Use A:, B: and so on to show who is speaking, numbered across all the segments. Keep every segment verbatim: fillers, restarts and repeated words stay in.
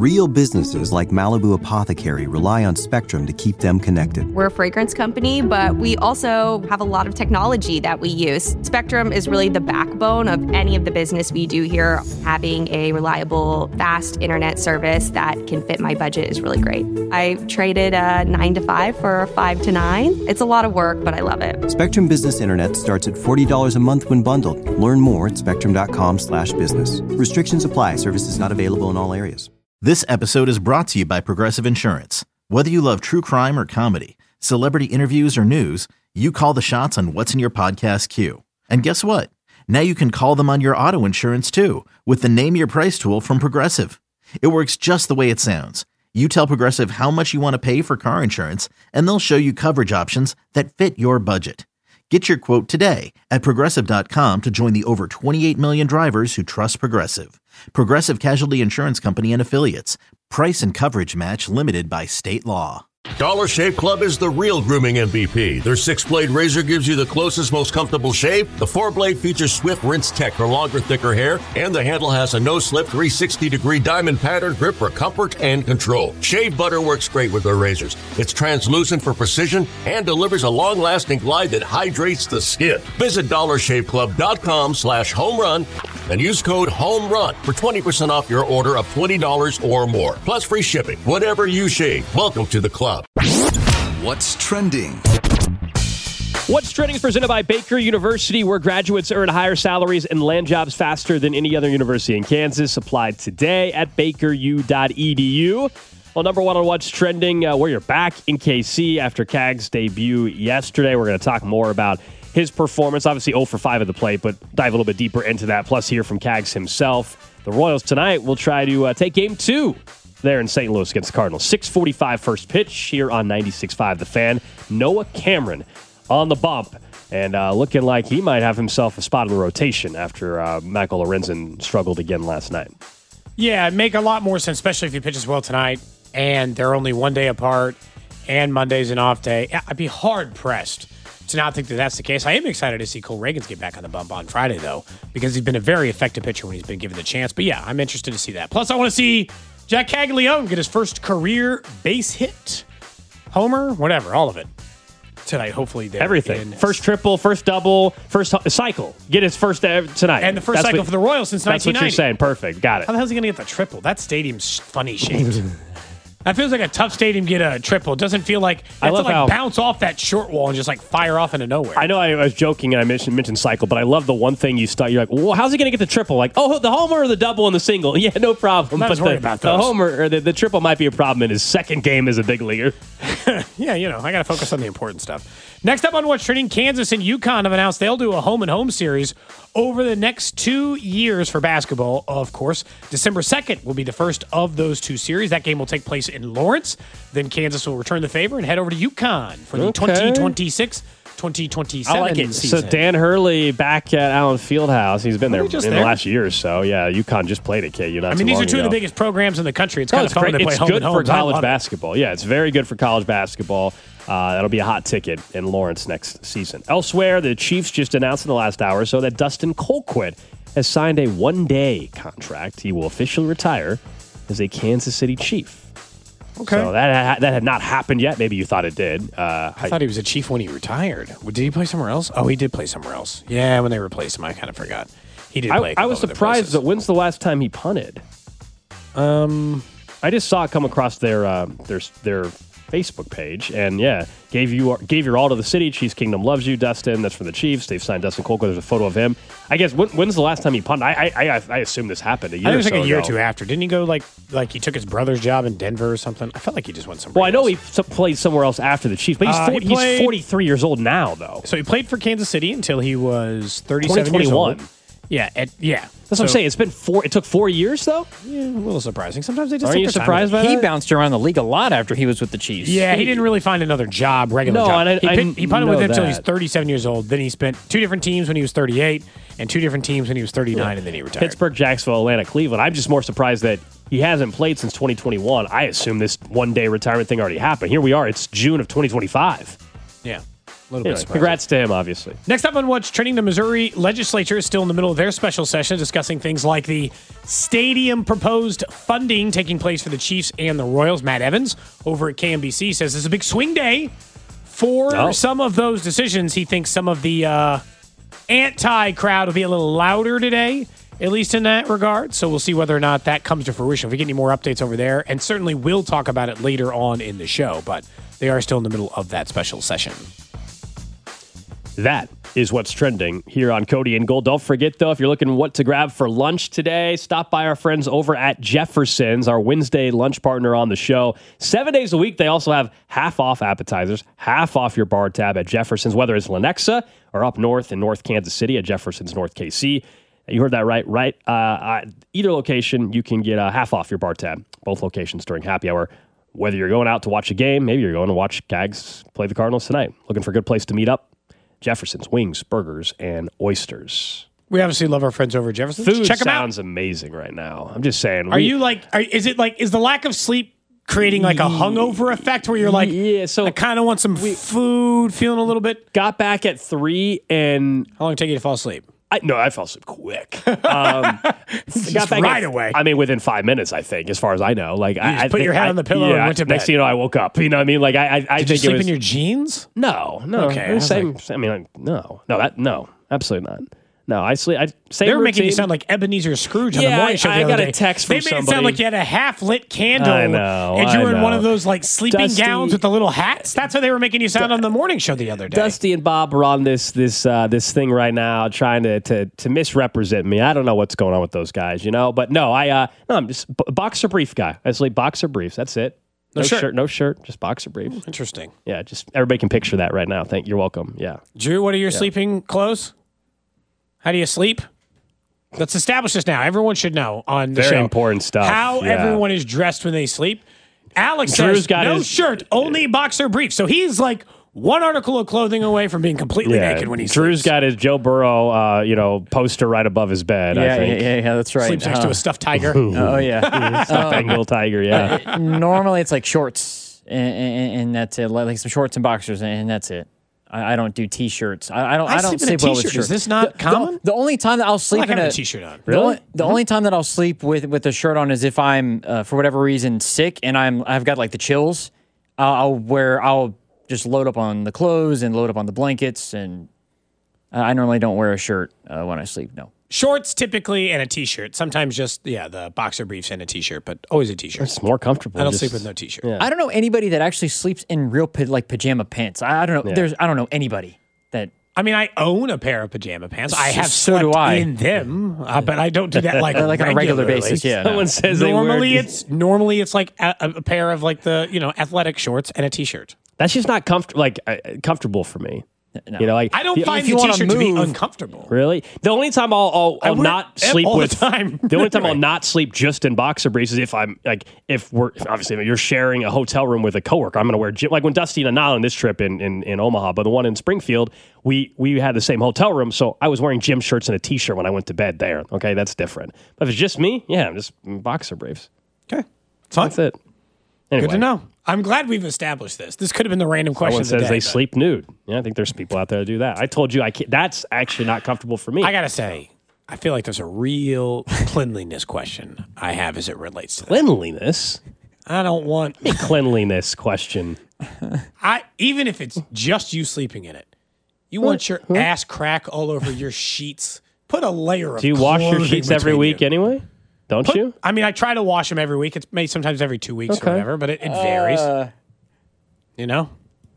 A: Real businesses like Malibu Apothecary rely on Spectrum to keep them connected.
B: We're a fragrance company, but we also have a lot of technology that we use. Spectrum is really the backbone of any of the business we do here. Having a reliable, fast internet service that can fit my budget is really great. I traded a nine to five for a five to nine. It's a lot of work, but I love it.
A: Spectrum Business Internet starts at forty dollars a month when bundled. Learn more at spectrum.com slash business. Restrictions apply. Services not available in all areas.
C: This episode is brought to you by Progressive Insurance. Whether you love true crime or comedy, celebrity interviews or news, you call the shots on what's in your podcast queue. And guess what? Now you can call them on your auto insurance too with the Name Your Price tool from Progressive. It works just the way it sounds. You tell Progressive how much you want to pay for car insurance, and they'll show you coverage options that fit your budget. Get your quote today at Progressive dot com to join the over twenty-eight million drivers who trust Progressive. Progressive Casualty Insurance Company and Affiliates. Price and coverage match limited by state law.
D: Dollar Shave Club is the real grooming M V P. Their six-blade razor gives you the closest, most comfortable shave. The four-blade features Swift Rinse Tech for longer, thicker hair. And the handle has a no-slip three hundred sixty degree diamond pattern grip for comfort and control. Shave butter works great with their razors. It's translucent for precision and delivers a long-lasting glide that hydrates the skin. Visit dollar shave club dot com slash home run and use code HOMERUN for twenty percent off your order of twenty dollars or more. Plus free shipping. Whatever you shave, welcome to the club.
E: What's trending?
F: What's trending is presented by Baker University, where graduates earn higher salaries and land jobs faster than any other university in Kansas. Applied today at baker u dot e d u. Well, number one on What's Trending, uh, where you're back in K C after Cag's debut yesterday. We're going to talk more about his performance. Obviously, zero for five at the plate, but dive a little bit deeper into that. Plus, hear from Cags himself. The Royals tonight will try to uh, take game two there in Saint Louis against the Cardinals. six forty-five first pitch here on ninety-six point five The Fan. Noah Cameron on the bump and uh, looking like he might have himself a spot in the rotation after uh, Michael Lorenzen struggled again last night.
G: Yeah, it'd make a lot more sense, especially if he pitches well tonight and they're only one day apart and Monday's an off day. I'd be hard-pressed to not think that that's the case. I am excited to see Cole Reagans get back on the bump on Friday, though, because he's been a very effective pitcher when he's been given the chance. But yeah, I'm interested to see that. Plus, I want to see Jack Caglione get his first career base hit, homer, whatever, all of it tonight. Hopefully, there
F: everything. First triple, first double, first h- cycle. Get his first uh, tonight,
G: and the first
F: that's
G: cycle
F: what,
G: for the Royals since
F: that's
G: nineteen ninety.
F: That's what you're saying. Perfect. Got it.
G: How the hell is he going to get the triple? That stadium's funny shaped. That feels like a tough stadium to get a triple. It doesn't feel like
F: I love
G: to like
F: how,
G: bounce off that short wall and just like fire off into nowhere.
F: I know I was joking and I mentioned, mentioned cycle, but I love the one thing you start. You're like, well, how's he going to get the triple? Like, oh, the homer or the double and the single? Yeah, no problem.
G: I'm not
F: but
G: worried
F: the,
G: about
F: the
G: those.
F: homer or the, the triple might be a problem in his second game as a big leaguer.
G: Yeah, you know, I got to focus on the important stuff. Next up on What's Trending, Kansas and UConn have announced they'll do a home and home series over the next two years for basketball, of course. December second will be the first of those two series. That game will take place in Lawrence. Then Kansas will return the favor and head over to UConn for the
F: Okay.
G: twenty twenty-six twenty twenty-seven
F: I like it.
G: season.
F: So Dan Hurley back at Allen Fieldhouse. He's been there in
G: just
F: the
G: there.
F: last year or so. Yeah, UConn just played at K U. Not
G: I mean,
F: too
G: these are
F: long
G: two
F: ago.
G: of the biggest programs in the country. It's
F: Oh,
G: kind
F: it's
G: of fun
F: great.
G: when they play
F: It's
G: home
F: good
G: and home.
F: for
G: I
F: college
G: love it.
F: basketball. Yeah, it's very good for college basketball. Uh, that'll be a hot ticket in Lawrence next season. Elsewhere, the Chiefs just announced in the last hour or so that Dustin Colquitt has signed a one-day contract. He will officially retire as a Kansas City Chief.
G: Okay.
F: So that that had not happened yet. Maybe you thought it did. Uh,
G: I thought he was a Chief when he retired. Did he play somewhere else? Oh, he did play somewhere else. Yeah, when they replaced him, I kind of forgot. He did play.
F: I, I was surprised that when's the last time he punted?
G: Um,
F: I just saw it come across their uh, their their Facebook page, and yeah, gave you gave your all to the city. Chiefs Kingdom loves you, Dustin. That's from the Chiefs. They've signed Dustin Colquitt. There's a photo of him. I guess when, when's the last time he punted? I I I, I assume this happened a year.
G: I think it was
F: or
G: like
F: so
G: a year
F: ago.
G: or two after. Didn't he go like like he took his brother's job in Denver or something? I felt like he just went somewhere.
F: Well, I know
G: else.
F: he played somewhere else after the Chiefs, but he's
G: Uh,
F: forty,
G: he played-
F: he's forty-three years old now, though.
G: So he played for Kansas City until he was thirty-seven years old. Yeah, at, yeah.
F: That's what I'm saying. It's been four. It took four years, though.
G: Yeah, a little surprising. Sometimes they just
F: Aren't
G: take
F: you
G: their time
F: surprised
G: with
F: by
G: it.
F: that?
H: He bounced around the league a lot after he was with the Chiefs.
G: Yeah, he didn't really find another job, regular
F: No,
G: job.
F: and I-
G: he,
F: I
G: pit, he punted with
F: know
G: him until he's
F: that.
G: thirty-seven years old. Then he spent two different teams when he was thirty-eight and two different teams when he was thirty-nine, and then he retired.
F: Pittsburgh, Jacksonville, Atlanta, Cleveland. I'm just more surprised that he hasn't played since twenty twenty-one. I assume this one-day retirement thing already happened. Here we are. It's June of twenty twenty-five.
G: Yeah. A little
F: Anyway,
G: bit surprising.
F: congrats to him, obviously.
G: Next up on What's Trending, the Missouri legislature is still in the middle of their special session discussing things like the stadium proposed funding taking place for the Chiefs and the Royals. Matt Evans over at K M B C says this is a big swing day for
F: Oh.
G: some of those decisions. He thinks some of the uh, anti-crowd will be a little louder today, at least in that regard. So we'll see whether or not that comes to fruition. If we get any more updates over there, and certainly we'll talk about it later on in the show, but they are still in the middle of that special session.
F: That is what's trending here on Cody and Gold. Don't forget, though, if you're looking what to grab for lunch today, stop by our friends over at Jefferson's, our Wednesday lunch partner on the show. Seven days a week, they also have half off appetizers, half off your bar tab at Jefferson's, whether it's Lenexa or up north in North Kansas City at Jefferson's North K C. You heard that right, right? Uh, uh, either location, you can get uh, half off your bar tab, both locations during happy hour. Whether you're going out to watch a game, maybe you're going to watch Cags play the Cardinals tonight. Looking for a good place to meet up? Jefferson's, wings, burgers, and oysters.
G: We obviously love our friends over at Jefferson's.
F: Food
G: Check them out.
F: sounds amazing right now. I'm just saying.
G: Are
F: we-
G: you like, are, is it like, is the lack of sleep creating like a hungover effect where you're like,
F: Yeah, so
G: I kind of want some food, feeling a little bit?
F: got back at three and
G: How long did it take you to fall asleep?
F: I no, I fell asleep quick. Um, got back
G: right
F: at-
G: away.
F: I mean, within five minutes, I think, as far as I know. Like, I,
G: just
F: I
G: put
F: think
G: your head
F: I-
G: on the pillow
F: yeah,
G: and went to
F: Next
G: bed.
F: thing you know, I woke up. You know what I mean? Like, I, I, I
G: Did
F: think
G: you sleep
F: it was
G: in your jeans?
F: no, no.
G: Okay,
F: it
G: I
F: was
G: was
F: same. I mean, like, no, no, that no, absolutely not. No, I sleep. I same
G: They were making you
F: routine.
G: sound like Ebenezer Scrooge on
F: Yeah,
G: the morning
F: I-
G: show the
F: I
G: other
F: got a
G: day.
F: text from
G: They made it sound
F: somebody.
G: like you had a half-lit candle.
F: I know,
G: And you
F: I
G: were in one
F: know.
G: of those like sleeping
F: Dusty-
G: gowns with the little hats. That's how they were making you sound on the morning show the other day.
F: Dusty and Bob are on this this uh, this thing right now, trying to, to to misrepresent me. I don't know what's going on with those guys, you know. But no, I uh, no, I'm just b- boxer brief guy. I sleep boxer briefs. That's it. No,
G: No shirt.
F: shirt. no shirt, just boxer briefs.
G: Interesting.
F: Yeah, just everybody can picture that right now. Thank you're welcome. Yeah,
G: Drew, what are your sleeping clothes? How do you sleep? Let's establish this now. Everyone should know on the
F: Very
G: show.
F: important stuff.
G: How
F: Yeah.
G: everyone is dressed when they sleep. Alex
F: Drew's
G: says
F: got
G: no
F: his-
G: shirt, only boxer briefs. So he's like one article of clothing away from being completely
F: yeah.
G: naked when he
F: Drew's
G: sleeps.
F: got his Joe Burrow, uh, you know, poster right above his bed. I
H: Yeah, yeah,
F: think.
H: yeah, yeah, that's right.
G: Sleeps next to
H: Uh,
G: a stuffed tiger.
H: Oh yeah.
F: Stuffed Bengal tiger. Yeah,
H: Normally it's like shorts, and, and, and that's it. Like some shorts and boxers, and that's it. I, I don't do t-shirts. I, I don't. I,
G: I
H: don't
G: sleep in a
H: sleep well with
G: t-shirt.
H: shirts.
G: Is this not
H: the,
G: common?
H: The, the only time that I'll
G: I
H: sleep
G: like
H: in
G: having
H: a
G: a t-shirt on.
H: The, only, the only time that I'll sleep with with a shirt on is if I'm uh, for whatever reason sick and I'm I've got like the chills. I'll, I'll wear I'll just load up on the clothes and load up on the blankets, and I normally don't wear a shirt uh, when I sleep. No.
G: Shorts typically and a t-shirt. Sometimes just yeah, the boxer briefs and a t-shirt, but always a t-shirt.
F: it's more comfortable.
G: I don't
F: just-
G: sleep with no t-shirt.
F: Yeah.
H: I don't know anybody that actually sleeps in real pa- like pajama pants. I, I don't know.
F: Yeah.
H: There's I don't know anybody that.
G: I mean, I own a pair of pajama pants. I have
H: So do
G: slept
H: I.
G: in them, uh, but I don't do that like
H: like on a regular
G: regularly.
H: basis. Yeah. no.
F: Someone says they
G: Normally
F: wear-
G: it's normally it's like a, a pair of like the you know athletic shorts and a t-shirt.
F: That's just not comfort like uh, comfortable for me.
H: No.
F: You know, like
G: I don't
F: the-
G: find
H: if
G: the
H: you wanna
G: t-shirt to be
H: move-
G: uncomfortable.
F: Really? The only time I'll, I'll,
G: I
F: I'll
G: wear
F: not
G: it
F: sleep
G: all the
F: with
G: time.
F: the only time I'll
G: Right.
F: not sleep just in boxer briefs is if I'm like if we're obviously if you're sharing a hotel room with a coworker. I'm going to wear gym, like when Dusty and I on this trip in, in in Omaha, but the one in Springfield, we we had the same hotel room, so I was wearing gym shirts and a t-shirt when I went to bed there. Okay, that's different. But if it's just me, yeah, I'm just in boxer briefs.
G: Okay, fine.
F: That's it. Anyway,
G: Good to know. I'm glad we've established this. This could have been the random question.
F: Someone
G: of the
F: says
G: day,
F: they
G: but
F: sleep nude. Yeah, I think there's people out there that do that. I told you I can't. That's actually not comfortable for me.
G: I gotta say, I feel like there's a real cleanliness question I have as it relates to that.
F: Cleanliness.
G: I don't want
F: Cleanliness question.
G: I even if it's just you sleeping in it, you want your ass crack all over your sheets. Put a layer of.
F: Do you wash your
G: clothing
F: sheets every
G: between
F: week
G: you.
F: anyway? Don't
G: Put-
F: you?
G: I mean, I try to wash them every week. It's maybe sometimes every two weeks
F: Okay.
G: or whatever, but it, it varies.
H: Uh,
G: You know.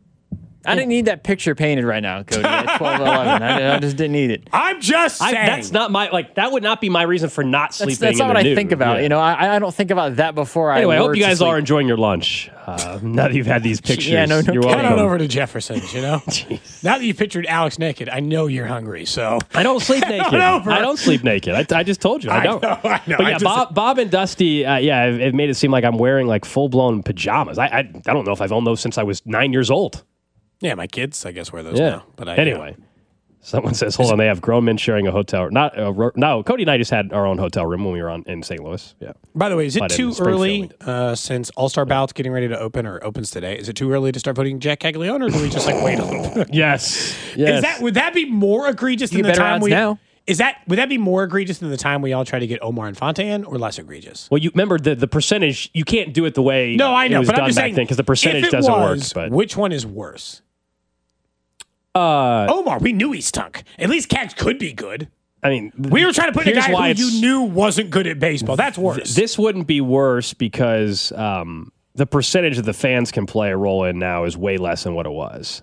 H: I didn't need that picture painted right now, Cody. At twelve eleven, I, I just didn't need it.
G: I'm just
F: I,
G: saying.
F: that's not my like. That would not be my reason for not sleeping.
H: That's, that's
F: in
H: not
F: the
H: what I
F: nude.
H: think about.
F: Yeah.
H: You know, I, I don't think about that before I.
F: Anyway, I hope
H: were
F: you
H: to
F: guys
H: sleep.
F: are enjoying your lunch. Uh, now that you've had these pictures,
H: Yeah, no, no
F: you're
H: kidding.
G: Head
F: welcome.
G: on over to Jefferson's, you know? Now that you pictured Alex naked, I know you're hungry, so.
F: I don't sleep naked.
G: over.
F: I don't sleep naked. I, I just told you I
G: I
F: don't.
G: know, I know.
F: But
G: I
F: yeah,
G: just-
F: Bob, Bob and Dusty, uh, yeah, it, it made it seem like I'm wearing like full blown pajamas. I, I I don't know if I've owned those since I was nine years old.
G: Yeah, my kids, I guess, wear those
F: Yeah.
G: now. But I,
F: anyway, Someone says, hold on, they have grown men sharing a hotel. Not uh, ro- No, Cody and I just had our own hotel room when we were on in Saint Louis. Yeah.
G: By the way, is it
F: But in
G: too
F: Springfield, we
G: early
F: did.
G: uh, since All-Star Ballot's getting ready to open or opens today? Is it too early to start voting Jack Caglione, or do we just like wait a little bit?
F: Yes. Yes.
G: Is that would that be more egregious
H: You
G: than
H: get
G: the
H: better
G: time
H: odds
G: we
H: now.
G: Is that would that be more egregious than the time we all tried to get Omar Infante in, or less egregious?
F: Well, you remember the, the percentage, you can't do it the way
G: No, I know,
F: it was
G: but
F: done
G: I'm just
F: back
G: saying
F: then because the percentage
G: if it
F: doesn't
G: was,
F: work. But
G: which one is worse?
F: uh,
G: Omar, we knew he stunk. At least Cags could be good.
F: I mean,
G: We were trying to put in a
F: here's
G: guy
F: why
G: who
F: it's-
G: you knew wasn't good at baseball. That's worse.
F: th- this wouldn't be worse because um, the percentage that the fans can play a role in now is way less than what it was.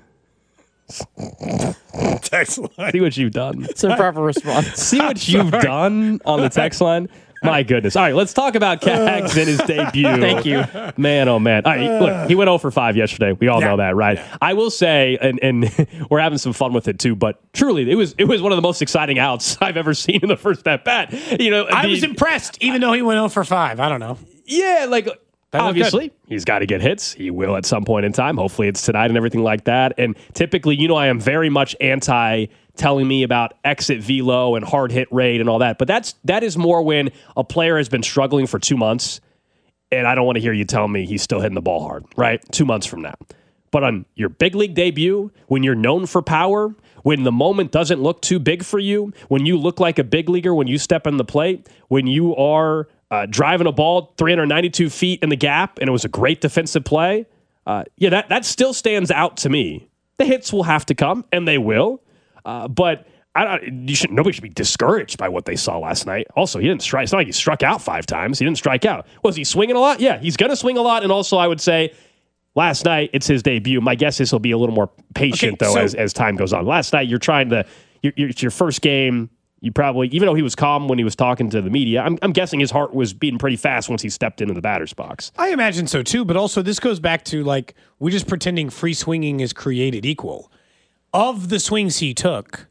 G: Text line.
F: See what you've done.
H: It's a proper response.
F: See what you've done on the text line. My goodness. All right, let's talk about Cags in his debut.
H: Thank you.
F: Man, oh, man. All right, look, he went oh for five yesterday. We all
G: Yeah.
F: know that, right?
G: Yeah.
F: I will say, and, and we're having some fun with it, too, but truly, it was it was one of the most exciting outs I've ever seen in the first at-bat. You know,
G: I
F: the-
G: was impressed, even though he went oh for five. I don't know.
F: Yeah, like
G: looked
F: obviously he's got to get hits. He will at some point in time. Hopefully it's tonight and everything like that. And typically, you know, I am very much anti telling me about exit velo and hard hit rate and all that. But that's that is more when a player has been struggling for two months, and I don't want to hear you tell me he's still hitting the ball hard, right? Two months from now. But on your big league debut, when you're known for power, when the moment doesn't look too big for you, when you look like a big leaguer when you step in the plate, when you are uh, driving a ball three hundred ninety-two feet in the gap, and it was a great defensive play, uh, yeah, that, that still stands out to me. The hits will have to come, and they will. Uh, but I don't, you should, nobody should be discouraged by what they saw last night. Also, he didn't strike. It's not like he struck out five times. He didn't strike out. Was he swinging a lot? Yeah, he's going to swing a lot. And also, I would say last night, it's his debut. My guess is he'll be a little more patient,
G: Okay,
F: though,
G: so-
F: as, as time goes on. Last night, you're trying to, you're, you're, it's your first game. You probably, even though he was calm when he was talking to the media, I'm, I'm guessing his heart was beating pretty fast once he stepped into the batter's box.
G: I imagine so too, but also this goes back to like we're just pretending free swinging is created equal. Of the swings he took,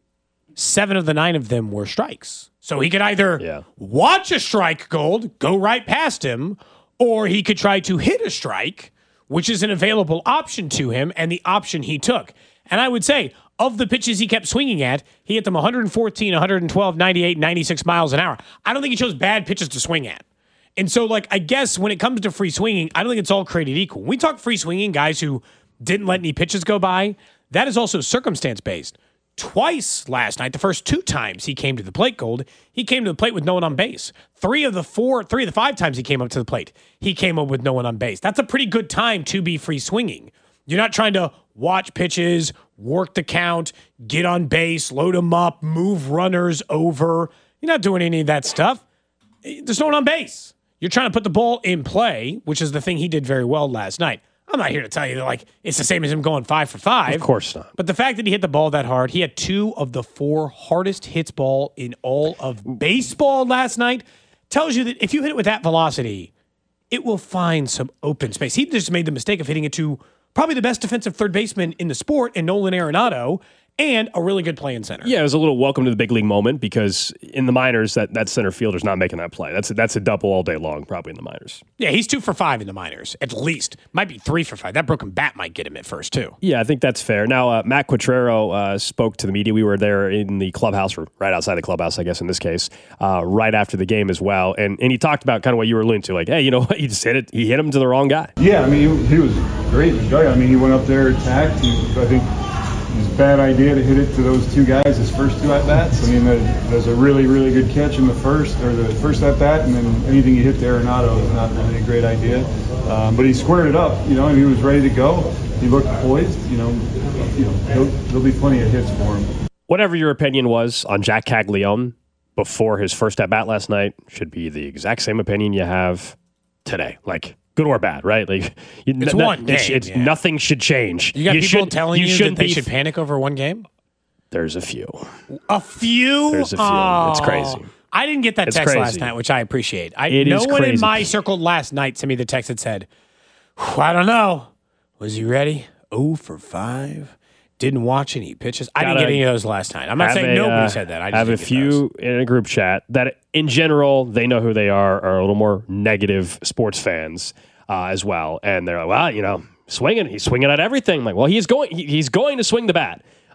G: seven of the nine of them were strikes. So he could either
F: Yeah.
G: watch a strike gold, go right past him, or he could try to hit a strike, which is an available option to him, and the option he took. And I would say, of the pitches he kept swinging at, he hit them one fourteen, one twelve, ninety-eight, ninety-six miles an hour. I don't think he chose bad pitches to swing at. And so, like, I guess when it comes to free swinging, I don't think it's all created equal. When we talk free swinging, guys who didn't let any pitches go by, that is also circumstance-based. Twice last night, the first two times he came to the plate, Gold, he came to the plate with no one on base. Three of the four, three of the five times he came up to the plate, he came up with no one on base. That's a pretty good time to be free swinging. You're not trying to watch pitches, work the count, get on base, load them up, move runners over. You're not doing any of that stuff. There's no one on base. You're trying to put the ball in play, which is the thing he did very well last night. I'm not here to tell you that, like, it's the same as him going five for five.
F: Of course not.
G: But the fact that he hit the ball that hard, he had two of the four hardest hits ball in all of baseball last night, tells you that if you hit it with that velocity, it will find some open space. He just made the mistake of hitting it to probably the best defensive third baseman in the sport in Nolan Arenado, and a really good play in center.
F: Yeah, it was a little welcome to the big league moment because in the minors, that, that center fielder's not making that play. That's a, that's a double all day long, probably in the minors.
G: Yeah, he's two for five in the minors, at least. Might be three for five. That broken bat might get him at first, too.
F: Yeah, I think that's fair. Now, uh, Matt Quatrero uh, spoke to the media. We were there in the clubhouse, or right outside the clubhouse, I guess, in this case, uh, right after the game as well. And and he talked about kind of what you were alluding to, like, hey, you know what? He just hit it. He hit him to the wrong guy.
I: Yeah, I mean, he, he was great. in the dugout. I mean, he went up there, attacked. He, I think it was a bad idea to hit it to those two guys, his first two at-bats. I mean, there's a really, really good catch in the first, or the first at-bat, and then anything you hit to Arenado is not really a great idea. Um, but he squared it up, you know, and he was ready to go. He looked poised, you know. You know, there'll, there'll be plenty of hits for him.
F: Whatever your opinion was on Jack Caglione before his first at-bat last night should be the exact same opinion you have today. Like, good or bad, right? Like, you,
G: It's
F: n-
G: one
F: n-
G: game,
F: it's- it's-
G: yeah.
F: Nothing should change.
G: You got people
F: should-
G: telling you, that
F: shouldn't
G: they
F: be
G: should
F: f-
G: panic over one game?
F: There's a few.
G: A few?
F: There's a few.
G: Oh,
F: It's crazy.
G: I didn't get that
F: It's
G: text
F: crazy.
G: last night, which I appreciate. I,
F: It
G: no
F: is
G: one in
F: crazy.
G: my circle last night sent me the text that said, "Whew, I don't know. Was he ready? oh for five. Didn't watch any pitches. I didn't
F: Gotta
G: get any of those last night. I'm not
F: have
G: saying
F: a,
G: nobody
F: uh,
G: said that. I just
F: have a
G: didn't get
F: few
G: those.
F: in a group chat that, in general, they know who they are, are a little more negative sports fans uh, as well, and they're like, well, you know, swinging, he's swinging at everything. I'm like, well, he's going, he, he's going to swing the bat.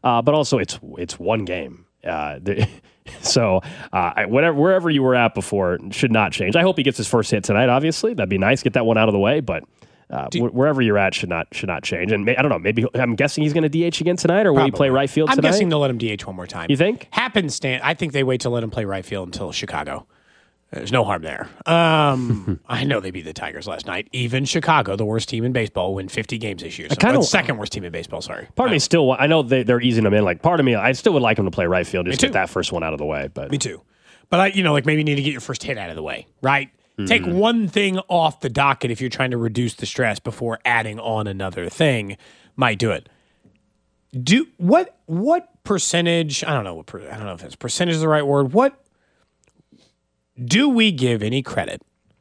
F: uh, but also it's it's one game. Uh, the, so uh, I, whatever wherever you were at before should not change. I hope he gets his first hit tonight. Obviously, that'd be nice. Get that one out of the way, but. Uh, wh- wherever you're at should not should not change. And may, I don't know. Maybe I'm guessing he's going to D H again tonight, or will
G: Probably.
F: he play right field
G: I'm
F: tonight?
G: I'm guessing they'll let him D H one more time.
F: You think?
G: Happenstance. I think they wait to let him play right field until Chicago. There's no harm there. Um, I know they beat the Tigers last night. Even Chicago, the worst team in baseball, win fifty games this year. So
F: kinda,
G: second worst team in baseball. Sorry.
F: Part of me still. I know they, they're easing him in. Like part of me, I still would like him to play right field just to get that first one out of the way. But
G: me too. But I, you know, like maybe you need to get your first hit out of the way, right?
F: Mm-hmm.
G: Take one thing off the docket if you're trying to reduce the stress before adding on another thing. Might do it. Do what? What percentage? I don't know. What I don't know if it's percentage is the right word. What do we give any credit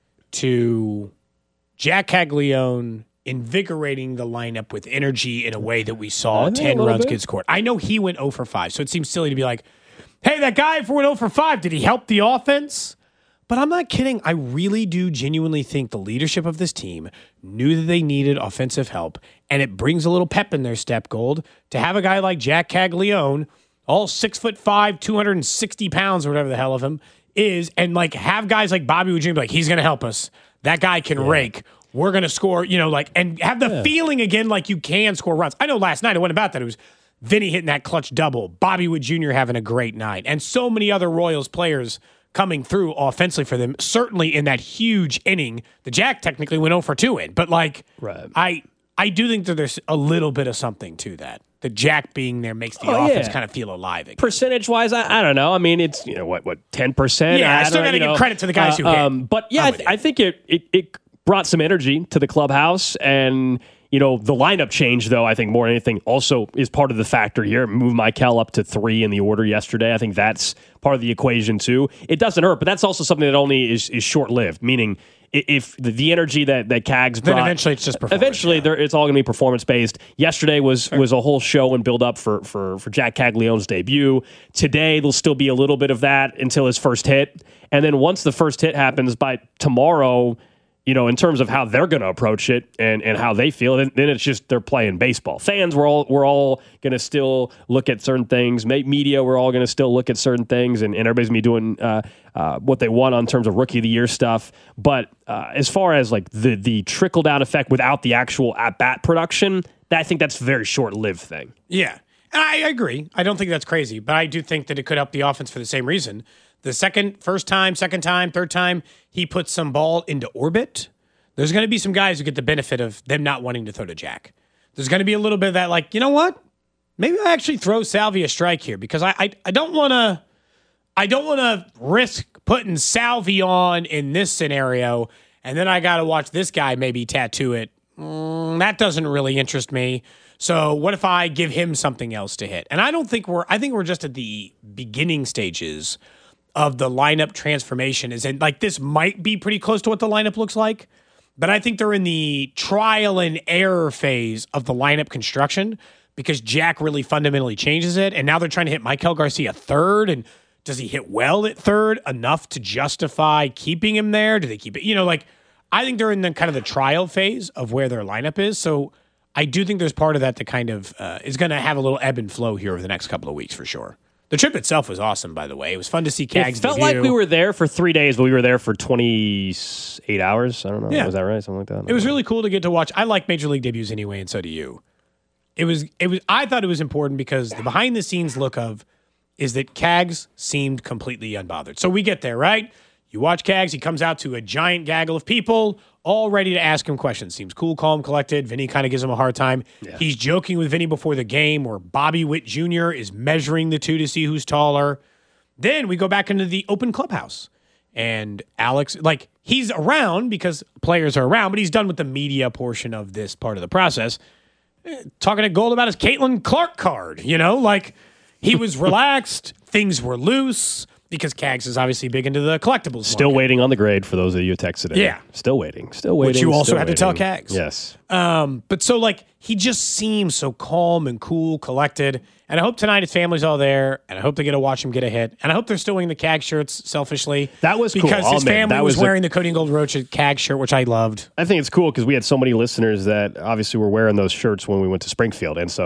G: to Jack Caglione invigorating the lineup with energy in a way that we saw ten runs get scored? I know he went zero for five, so it seems silly to be like, "Hey, that guy for went zero for five, did he help the offense?" But I'm not kidding. I really do genuinely think the leadership of this team knew that they needed offensive help, and it brings a little pep in their step, Gold, to have a guy like Jack Caglione, all six foot five, two hundred sixty pounds or whatever the hell of him is, and like have guys like Bobby Witt Junior be like, he's going to help us. That guy can yeah. rake. We're going to score, you know, like, and have the yeah. feeling again like you can score runs. I know last night it wasn't about that. It was Vinny hitting that clutch double, Bobby Witt Junior having a great night, and so many other Royals players coming through offensively for them, certainly in that huge inning. The Jack technically went zero for two in, but like,
F: right.
G: I I do think that there's a little bit of something to that. The Jack being there makes the
F: oh,
G: offense
F: yeah.
G: kind of feel alive again.
F: Percentage-wise, I, I don't know. I mean, it's, you know, what, what ten percent?
G: Yeah,
F: I,
G: I still got to give credit to the guys
F: uh,
G: who hit.
F: Um, but yeah, I, th- I think it, it it brought some energy to the clubhouse, and you know, the lineup change, though, I think more than anything also is part of the factor here. Move Michael up to three in the order yesterday. I think that's part of the equation, too. It doesn't hurt, but that's also something that only is, is short-lived, meaning if the, the energy that, that Cags brought...
G: Then eventually it's just performance.
F: Eventually,
G: yeah.
F: it's all going to be performance-based. Yesterday was sure. was a whole show and build-up for, for, for Jack Caglione's debut. Today, there'll still be a little bit of that until his first hit. And then once the first hit happens by tomorrow... You know, in terms of how they're going to approach it and, and how they feel, then, then it's just they're playing baseball. Fans, we're all we're all going to still look at certain things. Media, we're all going to still look at certain things, and, and everybody's going to be doing uh, uh, what they want on terms of Rookie of the Year stuff. But uh, as far as like the the trickle down effect without the actual at bat production, that, I think that's a very short lived thing.
G: Yeah, and I agree. I don't think that's crazy, but I do think that it could help the offense for the same reason. The second, first time, second time, third time, he puts some ball into orbit. There's going to be some guys who get the benefit of them not wanting to throw to Jack. There's going to be a little bit of that, like, you know what? Maybe I actually throw Salvi a strike here because I I, I don't want to I don't want to risk putting Salvi on in this scenario, and then I got to watch this guy maybe tattoo it. Mm, that doesn't really interest me. So what if I give him something else to hit? And I don't think we're I think we're just at the beginning stages of the lineup transformation. Is in like this might be pretty close to what the lineup looks like, but I think they're in the trial and error phase of the lineup construction because Jack really fundamentally changes it, and now they're trying to hit Michael Garcia third, and does he hit well at third enough to justify keeping him there? Do they keep it? You know, like I think they're in the kind of the trial phase of where their lineup is. So I do think there's part of that that kind of uh, is going to have a little ebb and flow here over the next couple of weeks for sure. The trip itself was awesome, by the way. It was fun to see Cags.
F: It felt
G: debut.
F: like we were there for three days, but we were there for twenty-eight hours. I don't know.
G: Yeah.
F: Was that right? Something like that?
G: It was really cool to get to watch. I like Major League debuts anyway, and so do you. It was, it was, I thought it was important because the behind the scenes look of is that Cags seemed completely unbothered. So we get there, right? You watch Cags, he comes out to a giant gaggle of people, all ready to ask him questions. Seems cool, calm, collected. Vinny kind of gives him a hard time. Yeah. He's joking with Vinny before the game where Bobby Witt Junior is measuring the two to see who's taller. Then we go back into the open clubhouse. And Alex, like, he's around because players are around, but he's done with the media portion of this part of the process. Talking to Gold about his Caitlin Clark card, you know? Like, he was relaxed. Things were loose. Because Cags is obviously big into the collectibles.
F: Still
G: market.
F: waiting on the grade for those of you who texted it.
G: Yeah.
F: Still waiting. Still waiting.
G: Which you also
F: still
G: had
F: waiting.
G: to tell Cags.
F: Yes.
G: Um, but so, like, he just seems so calm and cool, collected. And I hope tonight his family's all there. And I hope they get to watch him get a hit. And I hope they're still wearing the Cags shirts, selfishly.
F: That was
G: because
F: cool.
G: Because his
F: I'll
G: family
F: that
G: was,
F: was
G: wearing
F: a-
G: the Cody and Gold Roach Cags shirt, which I loved.
F: I think it's cool because we had so many listeners that obviously were wearing those shirts when we went to Springfield. And so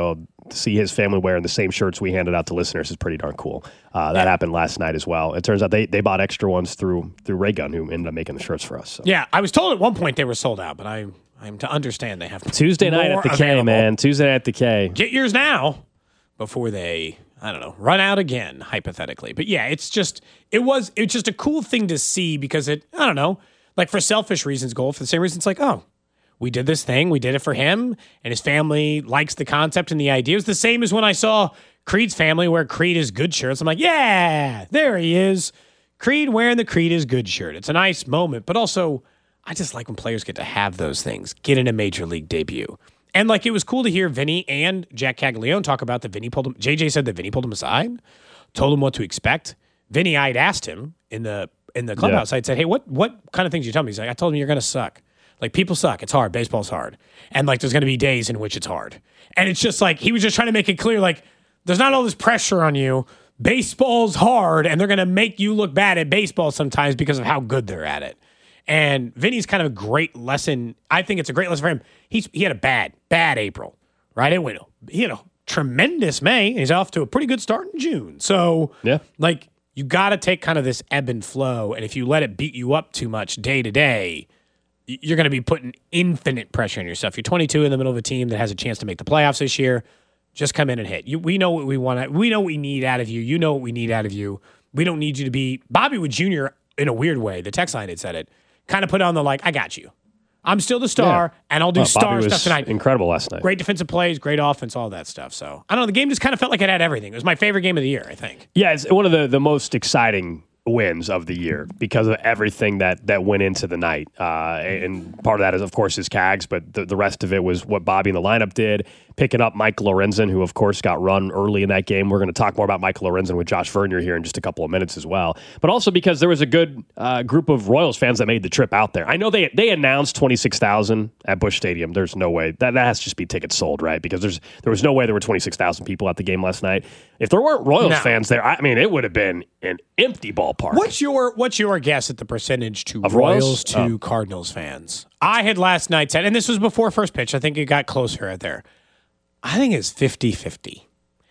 F: to see his family wearing the same shirts we handed out to listeners is pretty darn cool. Uh, that happened last night as well. It turns out they, they bought extra ones through through Ray Gun, who ended up making the shirts for us. So.
G: Yeah, I was told at one point they were sold out, but I, I'm to understand they have to
F: Tuesday night at the
G: available.
F: K, man. Tuesday night at the K.
G: Get yours now before they, I don't know, run out again, hypothetically. But yeah, it's just, it was, it's just a cool thing to see because it, I don't know, like for selfish reasons, Gold, for the same reason, it's like, oh, we did this thing, we did it for him, and his family likes the concept and the idea. It was the same as when I saw Creed's family wear Creed is Good shirts. I'm like, yeah, there he is. Creed wearing the Creed is Good shirt. It's a nice moment, but also I just like when players get to have those things, get in a major league debut. And like it was cool to hear Vinny and Jack Caglione talk about that Vinny pulled him. J J said that Vinny pulled him aside, told him what to expect. Vinny, I'd asked him in the in the clubhouse. Yeah. I'd said, hey, what what kind of things you tell me? He's like, I told him you're going to suck. Like, people suck. It's hard. Baseball's hard. And, like, there's going to be days in which it's hard. And it's just, like, he was just trying to make it clear, like, there's not all this pressure on you. Baseball's hard, and they're going to make you look bad at baseball sometimes because of how good they're at it. And Vinny's kind of a great lesson. I think it's a great lesson for him. He's He had a bad, bad April, right? It went, he had a tremendous May. He's off to a pretty good start in June. So,
F: yeah,
G: like, you got to take kind of this ebb and flow. And if you let it beat you up too much day to day, you're going to be putting infinite pressure on yourself. You're twenty-two in the middle of a team that has a chance to make the playoffs this year. Just come in and hit. You, we know what we want. We know what we need out of you. You know what we need out of you. We don't need you to be Bobby Wood Junior in a weird way. The text line had said it. Kind of put on the like, I got you. I'm still the star, yeah. and I'll do well, star
F: Bobby
G: stuff
F: was
G: tonight.
F: Incredible last night.
G: Great defensive plays, great offense, all that stuff. So I don't know. The game just kind of felt like it had everything. It was my favorite game of the year, I think.
F: Yeah, it's one of the, the most exciting wins of the year because of everything that that went into the night. Uh, and part of that is, of course, his Cags, but the, the rest of it was what Bobby in the lineup did, picking up Mike Lorenzen, who, of course, got run early in that game. We're going to talk more about Mike Lorenzen with Josh Vernier here in just a couple of minutes as well. But also because there was a good uh, group of Royals fans that made the trip out there. I know they they announced twenty-six thousand at Busch Stadium. There's no way. That, that has to just be tickets sold, right? Because there's there was no way there were twenty-six thousand people at the game last night. If there weren't Royals no. fans there, I mean, it would have been an empty ballpark.
G: What's your What's your guess at the percentage to
F: of
G: Royals,
F: Royals
G: to
F: oh.
G: Cardinals fans? I had last night said, and this was before first pitch. I think it got closer right there. I think it's fifty-fifty.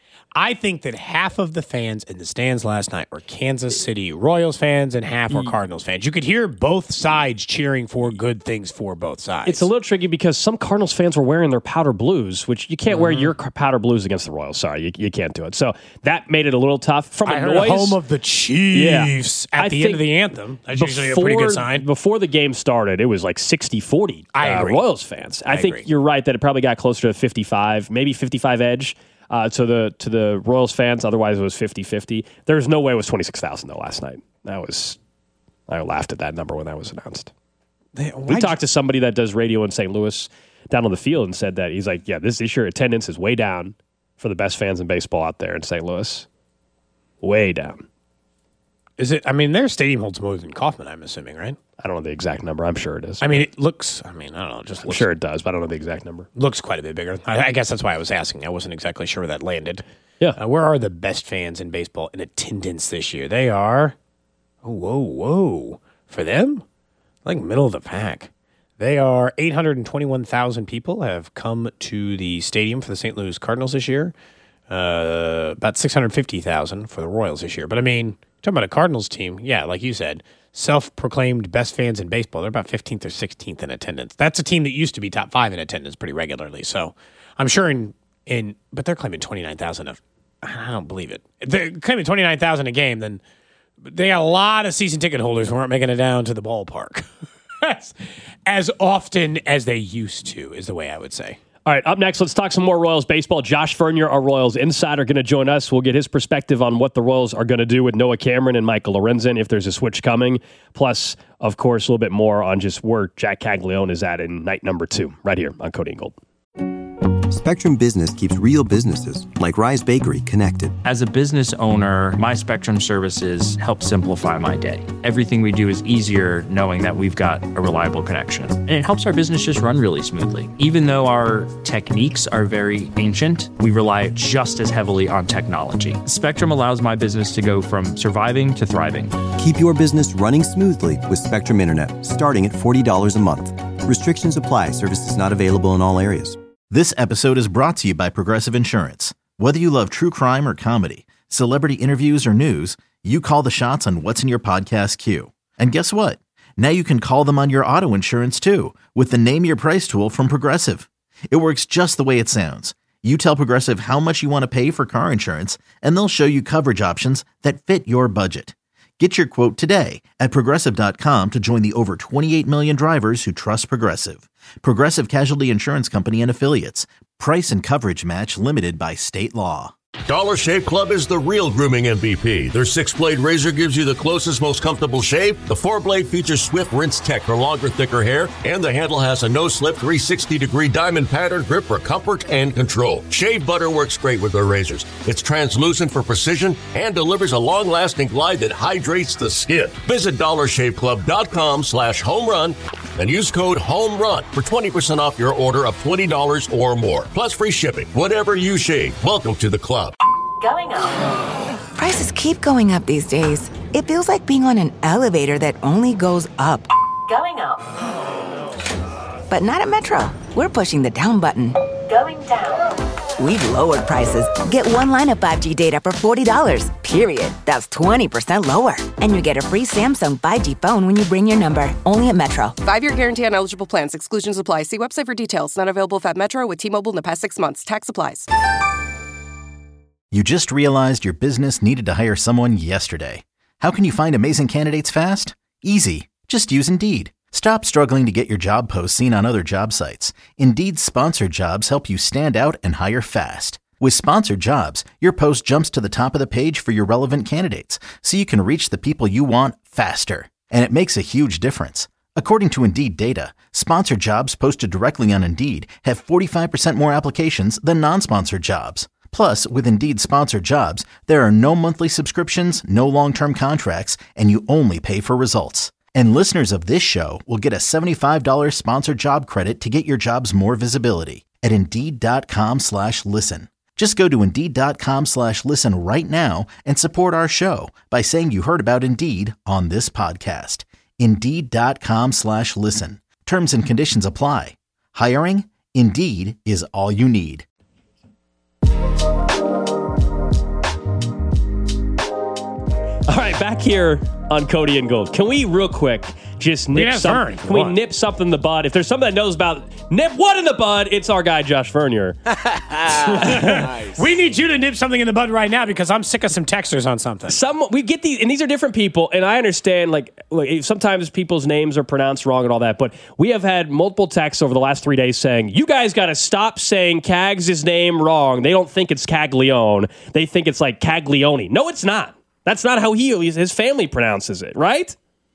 G: I think that half of the fans in the stands last night were Kansas City Royals fans and half were Cardinals fans. You could hear both sides cheering for good things for both sides.
F: It's a little tricky because some Cardinals fans were wearing their powder blues, which you can't mm-hmm. wear your powder blues against the Royals. Sorry, you, you can't do it. So that made it a little tough. From a
G: I heard
F: noise,
G: home of the Chiefs
F: yeah,
G: at
F: I
G: the end of the anthem. That's before, usually a pretty good sign.
F: Before the game started, it was like sixty forty uh, Royals fans. I, I think
G: agree.
F: You're right that it probably got closer to fifty-five, maybe fifty-five edge. Uh, to the to the Royals fans, otherwise it was fifty-fifty. There's no way it was twenty-six thousand, though, last night. That was, I laughed at that number when that was announced. They, we talked you? to somebody that does radio in Saint Louis down on the field and said that, he's like, yeah, this, this year attendance is way down for the best fans in baseball out there in Saint Louis. Way down.
G: Is it, I mean, their stadium holds more than Kauffman, I'm assuming, right?
F: I don't know the exact number. I'm sure it is.
G: I mean, it looks, I mean, I don't know. Just
F: I'm
G: looks,
F: sure it does, but I don't know the exact number.
G: Looks quite a bit bigger. I, I guess that's why I was asking. I wasn't exactly sure where that landed.
F: Yeah.
G: Uh, where are the best fans in baseball in attendance this year? They are, oh, whoa, whoa. For them, like middle of the pack. They are eight hundred twenty-one thousand people have come to the stadium for the Saint Louis Cardinals this year. Uh, about six hundred fifty thousand for the Royals this year. But I mean, talking about a Cardinals team, yeah, like you said, self-proclaimed best fans in baseball. They're about fifteenth or sixteenth in attendance. That's a team that used to be top five in attendance pretty regularly. So I'm sure in, in but they're claiming twenty-nine thousand of, I don't believe it. They're claiming twenty-nine thousand a game, then they got a lot of season ticket holders who aren't making it down to the ballpark as, as often as they used to, is the way I would say.
F: All right, up next, let's talk some more Royals baseball. Josh Vernier, our Royals insider, going to join us. We'll get his perspective on what the Royals are going to do with Noah Cameron and Michael Lorenzen, if there's a switch coming. Plus, of course, a little bit more on just where Jack Caglione is at in night number two, right here on Cody and Gold.
A: Spectrum Business keeps real businesses, like Rise Bakery, connected.
J: As a business owner, my Spectrum services help simplify my day. Everything we do is easier knowing that we've got a reliable connection. And it helps our business just run really smoothly. Even though our techniques are very ancient, we rely just as heavily on technology. Spectrum allows my business to go from surviving to thriving.
A: Keep your business running smoothly with Spectrum Internet, starting at forty dollars a month. Restrictions apply. Services not available in all areas.
C: This episode is brought to you by Progressive Insurance. Whether you love true crime or comedy, celebrity interviews or news, you call the shots on what's in your podcast queue. And guess what? Now you can call them on your auto insurance too with the Name Your Price tool from Progressive. It works just the way it sounds. You tell Progressive how much you want to pay for car insurance, and they'll show you coverage options that fit your budget. Get your quote today at Progressive dot com to join the over twenty-eight million drivers who trust Progressive. Progressive Casualty Insurance Company and Affiliates. Price and coverage match limited by state law.
D: Dollar Shave Club is the real grooming M V P. Their six-blade razor gives you the closest, most comfortable shave. The four-blade features Swift Rinse Tech for longer, thicker hair, and the handle has a no-slip three sixty degree diamond pattern grip for comfort and control. Shave butter works great with their razors. It's translucent for precision and delivers a long-lasting glide that hydrates the skin. Visit dollar shave club dot com slash home run and use code HOMERUN for twenty percent off your order of twenty dollars or more. Plus free shipping. Whatever you shave, welcome to the club.
K: Going up. Prices keep going up these days. It feels like being on an elevator that only goes up.
L: Going up.
K: But not at Metro. We're pushing the down button.
L: Going down.
K: We've lowered prices. Get one line of five G data for forty dollars, period. That's twenty percent lower. And you get a free Samsung five G phone when you bring your number. Only at Metro.
M: Five-year guarantee on eligible plans. Exclusions apply. See website for details. Not available if at Metro with T-Mobile in the past six months. Tax applies.
C: You just realized your business needed to hire someone yesterday. How can you find amazing candidates fast? Easy. Just use Indeed. Stop struggling to get your job posts seen on other job sites. Indeed's sponsored jobs help you stand out and hire fast. With sponsored jobs, your post jumps to the top of the page for your relevant candidates, so you can reach the people you want faster. And it makes a huge difference. According to Indeed data, sponsored jobs posted directly on Indeed have forty-five percent more applications than non-sponsored jobs. Plus, with Indeed sponsored jobs, there are no monthly subscriptions, no long-term contracts, and you only pay for results. And listeners of this show will get a seventy-five dollars sponsored job credit to get your jobs more visibility at Indeed.com slash listen. Just go to Indeed.com slash listen right now and support our show by saying you heard about Indeed on this podcast. Indeed.com slash listen. Terms and conditions apply. Hiring? Indeed is all you need.
F: All right, back here on Cody and Gold. Can we real quick just nip
G: Yeah,
F: something?
G: Vern,
F: Can we
G: what?
F: nip something in the bud? If there's something that knows about nip what in the bud, it's our guy Josh Vernier.
G: We need you to nip something in the bud right now because I'm sick of some texters on something.
F: Some we get these, and these are different people, and I understand. Like, like sometimes people's names are pronounced wrong and all that, but we have had multiple texts over the last three days saying, "You guys got to stop saying Cags' name wrong. They don't think it's Caglione. They think it's like Caglione. No, it's not. That's not how he his family pronounces it, right?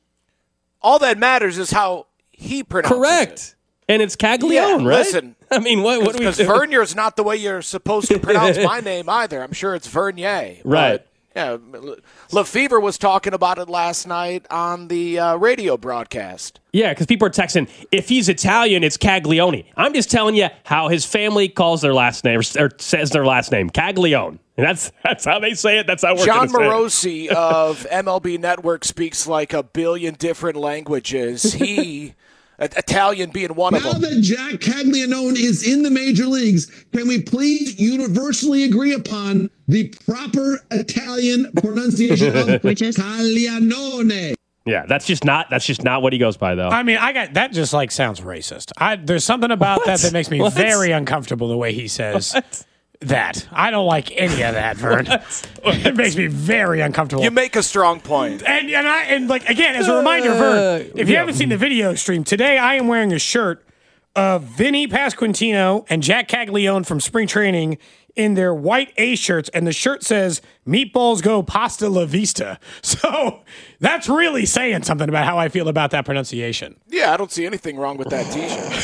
N: All that matters is how he pronounces
F: Correct.
N: it.
F: And it's Caglione,
N: yeah,
F: right?
N: Listen,
F: I mean, what, what do we
N: Because
F: do?
N: Vernier is not the way you're supposed to pronounce my name either. I'm sure it's Vernier.
F: Right.
N: But, yeah, Lefevre was talking about it last night on the uh, radio broadcast.
F: Yeah, because people are texting, if he's Italian, it's Caglione. I'm just telling you how his family calls their last name, or says their last name, Caglione. And that's that's how they say it. That's how we're
N: John
F: gonna say
N: Morosi
F: it.
N: of M L B Network speaks like a billion different languages. He, Italian being one
O: now
N: of them.
O: Now that Jack Caglianone is in the major leagues, can we please universally agree upon the proper Italian pronunciation of which is Caglianone?
F: Yeah, that's just not that's just not what he goes by, though.
G: I mean, I got that. Just like sounds racist. I, there's something about
F: What?
G: that that makes me
F: What?
G: very uncomfortable. The way he says
F: What?
G: that, I don't like any of that, Vern. It makes me very uncomfortable.
N: You make a strong point.
G: And and I and like again as a reminder, Vern, if you
F: yeah.
G: haven't seen the video stream today, I am wearing a shirt of Vinny Pasquantino and Jack Caglione from spring training in their white A shirts, and the shirt says "Meatballs go pasta la vista." So that's really saying something about how I feel about that pronunciation.
N: Yeah, I don't see anything wrong with that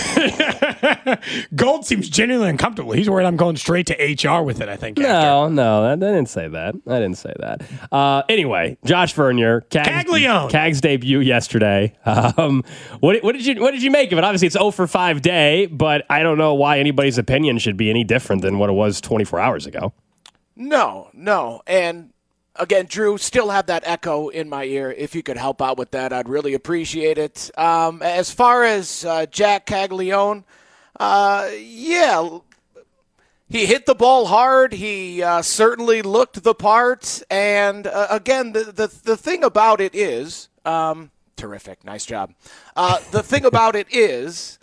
N: T-shirt.
G: Gold seems genuinely uncomfortable. He's worried I'm going straight to H R with it, I think.
F: No, no, I didn't say that. I didn't say that. Uh, anyway, Josh Vernier, Cags,
G: Caglione.
F: Cags debut yesterday. Um, what, what did you what did you make of it? Obviously, it's oh for five day, but I don't know why anybody's opinion should be any different than what it was twenty-four hours ago.
N: No, no. And again, Drew, still have that echo in my ear. If you could help out with that, I'd really appreciate it. Um, as far as uh, Jack Caglione, Uh, yeah, he hit the ball hard. He uh, certainly looked the part. And uh, again, the, the the thing about it is, um, terrific, nice job. Uh, the thing about it is,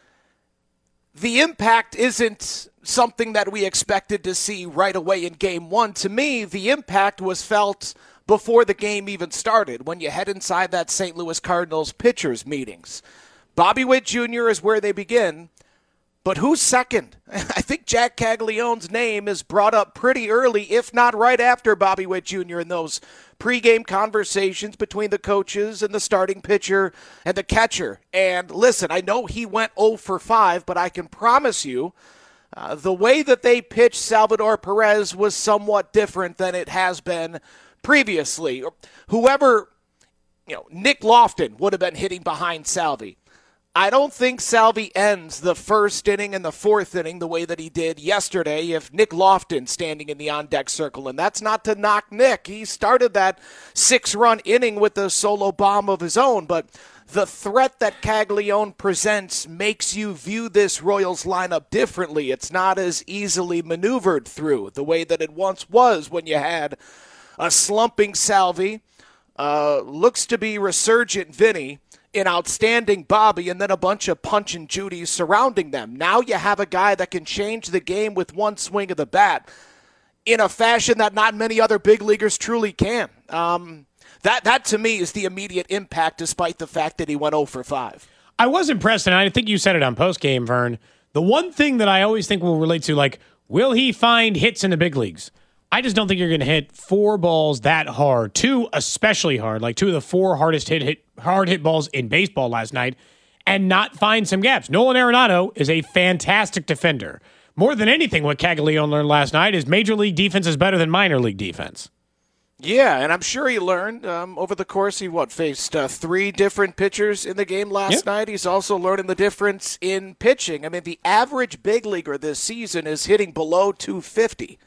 N: the impact isn't something that we expected to see right away in game one. To me, the impact was felt before the game even started, when you head inside that Saint Louis Cardinals pitchers meetings. Bobby Witt Junior is where they begin, but who's second? I think Jack Caglianone's name is brought up pretty early, if not right after Bobby Witt Junior in those pregame conversations between the coaches and the starting pitcher and the catcher. And listen, I know he went oh for five, but I can promise you, uh, the way that they pitched Salvador Perez was somewhat different than it has been previously. Whoever, you know, Nick Lofton would have been hitting behind Salvi. I don't think Salvi ends the first inning and the fourth inning the way that he did yesterday if Nick Lofton's standing in the on-deck circle. And that's not to knock Nick. He started that six-run inning with a solo bomb of his own. But the threat that Caglianone presents makes you view this Royals lineup differently. It's not as easily maneuvered through the way that it once was when you had a slumping Salvi, uh, looks to be resurgent Vinny, an outstanding Bobby, and then a bunch of punch and Judys surrounding them. Now you have a guy that can change the game with one swing of the bat in a fashion that not many other big leaguers truly can. Um, that, that to me, is the immediate impact, despite the fact that he went oh for five.
G: I was impressed, and I think you said it on postgame, Vern. The one thing that I always think will relate to, like, will he find hits in the big leagues? I just don't think you're going to hit four balls that hard, two especially hard, like two of the four hardest hit, hit hard hit balls in baseball last night, and not find some gaps. Nolan Arenado is a fantastic defender. More than anything, what Caglianone learned last night is major league defense is better than minor league defense.
N: Yeah, and I'm sure he learned um, over the course. He, what, faced uh, three different pitchers in the game last yep. night. He's also learning the difference in pitching. I mean, the average big leaguer this season is hitting below two fifty.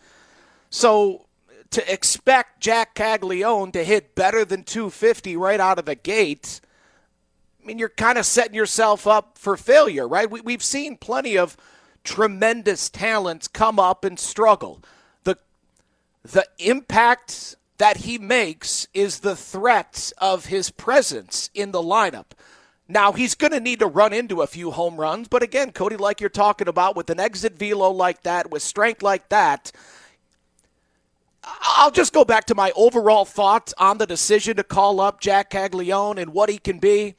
N: So to expect Jack Caglianone to hit better than two fifty right out of the gate, I mean, you're kind of setting yourself up for failure, right? We, we've seen plenty of tremendous talents come up and struggle. The, the impact that he makes is the threat of his presence in the lineup. Now, he's going to need to run into a few home runs, but again, Cody, like you're talking about, with an exit velo like that, with strength like that, I'll just go back to my overall thoughts on the decision to call up Jack Caglianone and what he can be.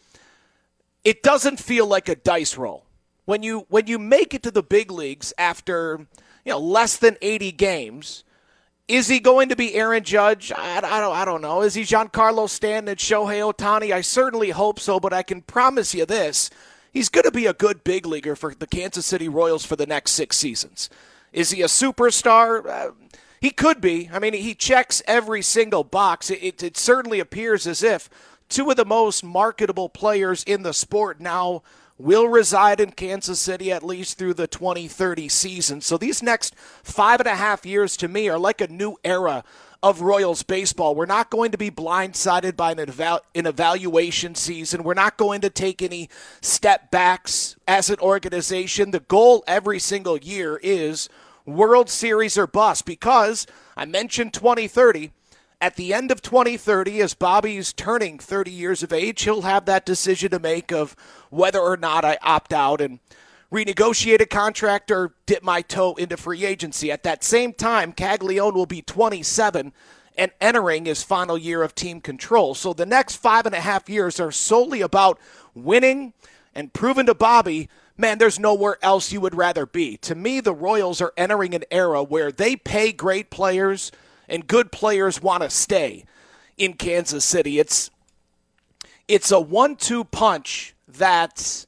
N: It doesn't feel like a dice roll. When you when you make it to the big leagues after, you know, less than eighty games, is he going to be Aaron Judge? I, I don't I don't know. Is he Giancarlo Stanton and Shohei Ohtani? I certainly hope so, but I can promise you this. He's going to be a good big leaguer for the Kansas City Royals for the next six seasons. Is he a superstar? Uh, He could be. I mean, he checks every single box. It, it, it certainly appears as if two of the most marketable players in the sport now will reside in Kansas City at least through the twenty thirty season. So these next five and a half years to me are like a new era of Royals baseball. We're not going to be blindsided by an, eval- an evaluation season. We're not going to take any step backs as an organization. The goal every single year is World Series or bust, because I mentioned twenty thirty. At the end of twenty thirty, as Bobby's turning thirty years of age, he'll have that decision to make of whether or not I opt out and renegotiate a contract or dip my toe into free agency. At that same time, Caglianone will be twenty-seven and entering his final year of team control. So the next five and a half years are solely about winning and proving to Bobby, man, there's nowhere else you would rather be. To me, the Royals are entering an era where they pay great players and good players want to stay in Kansas City. It's it's a one two punch that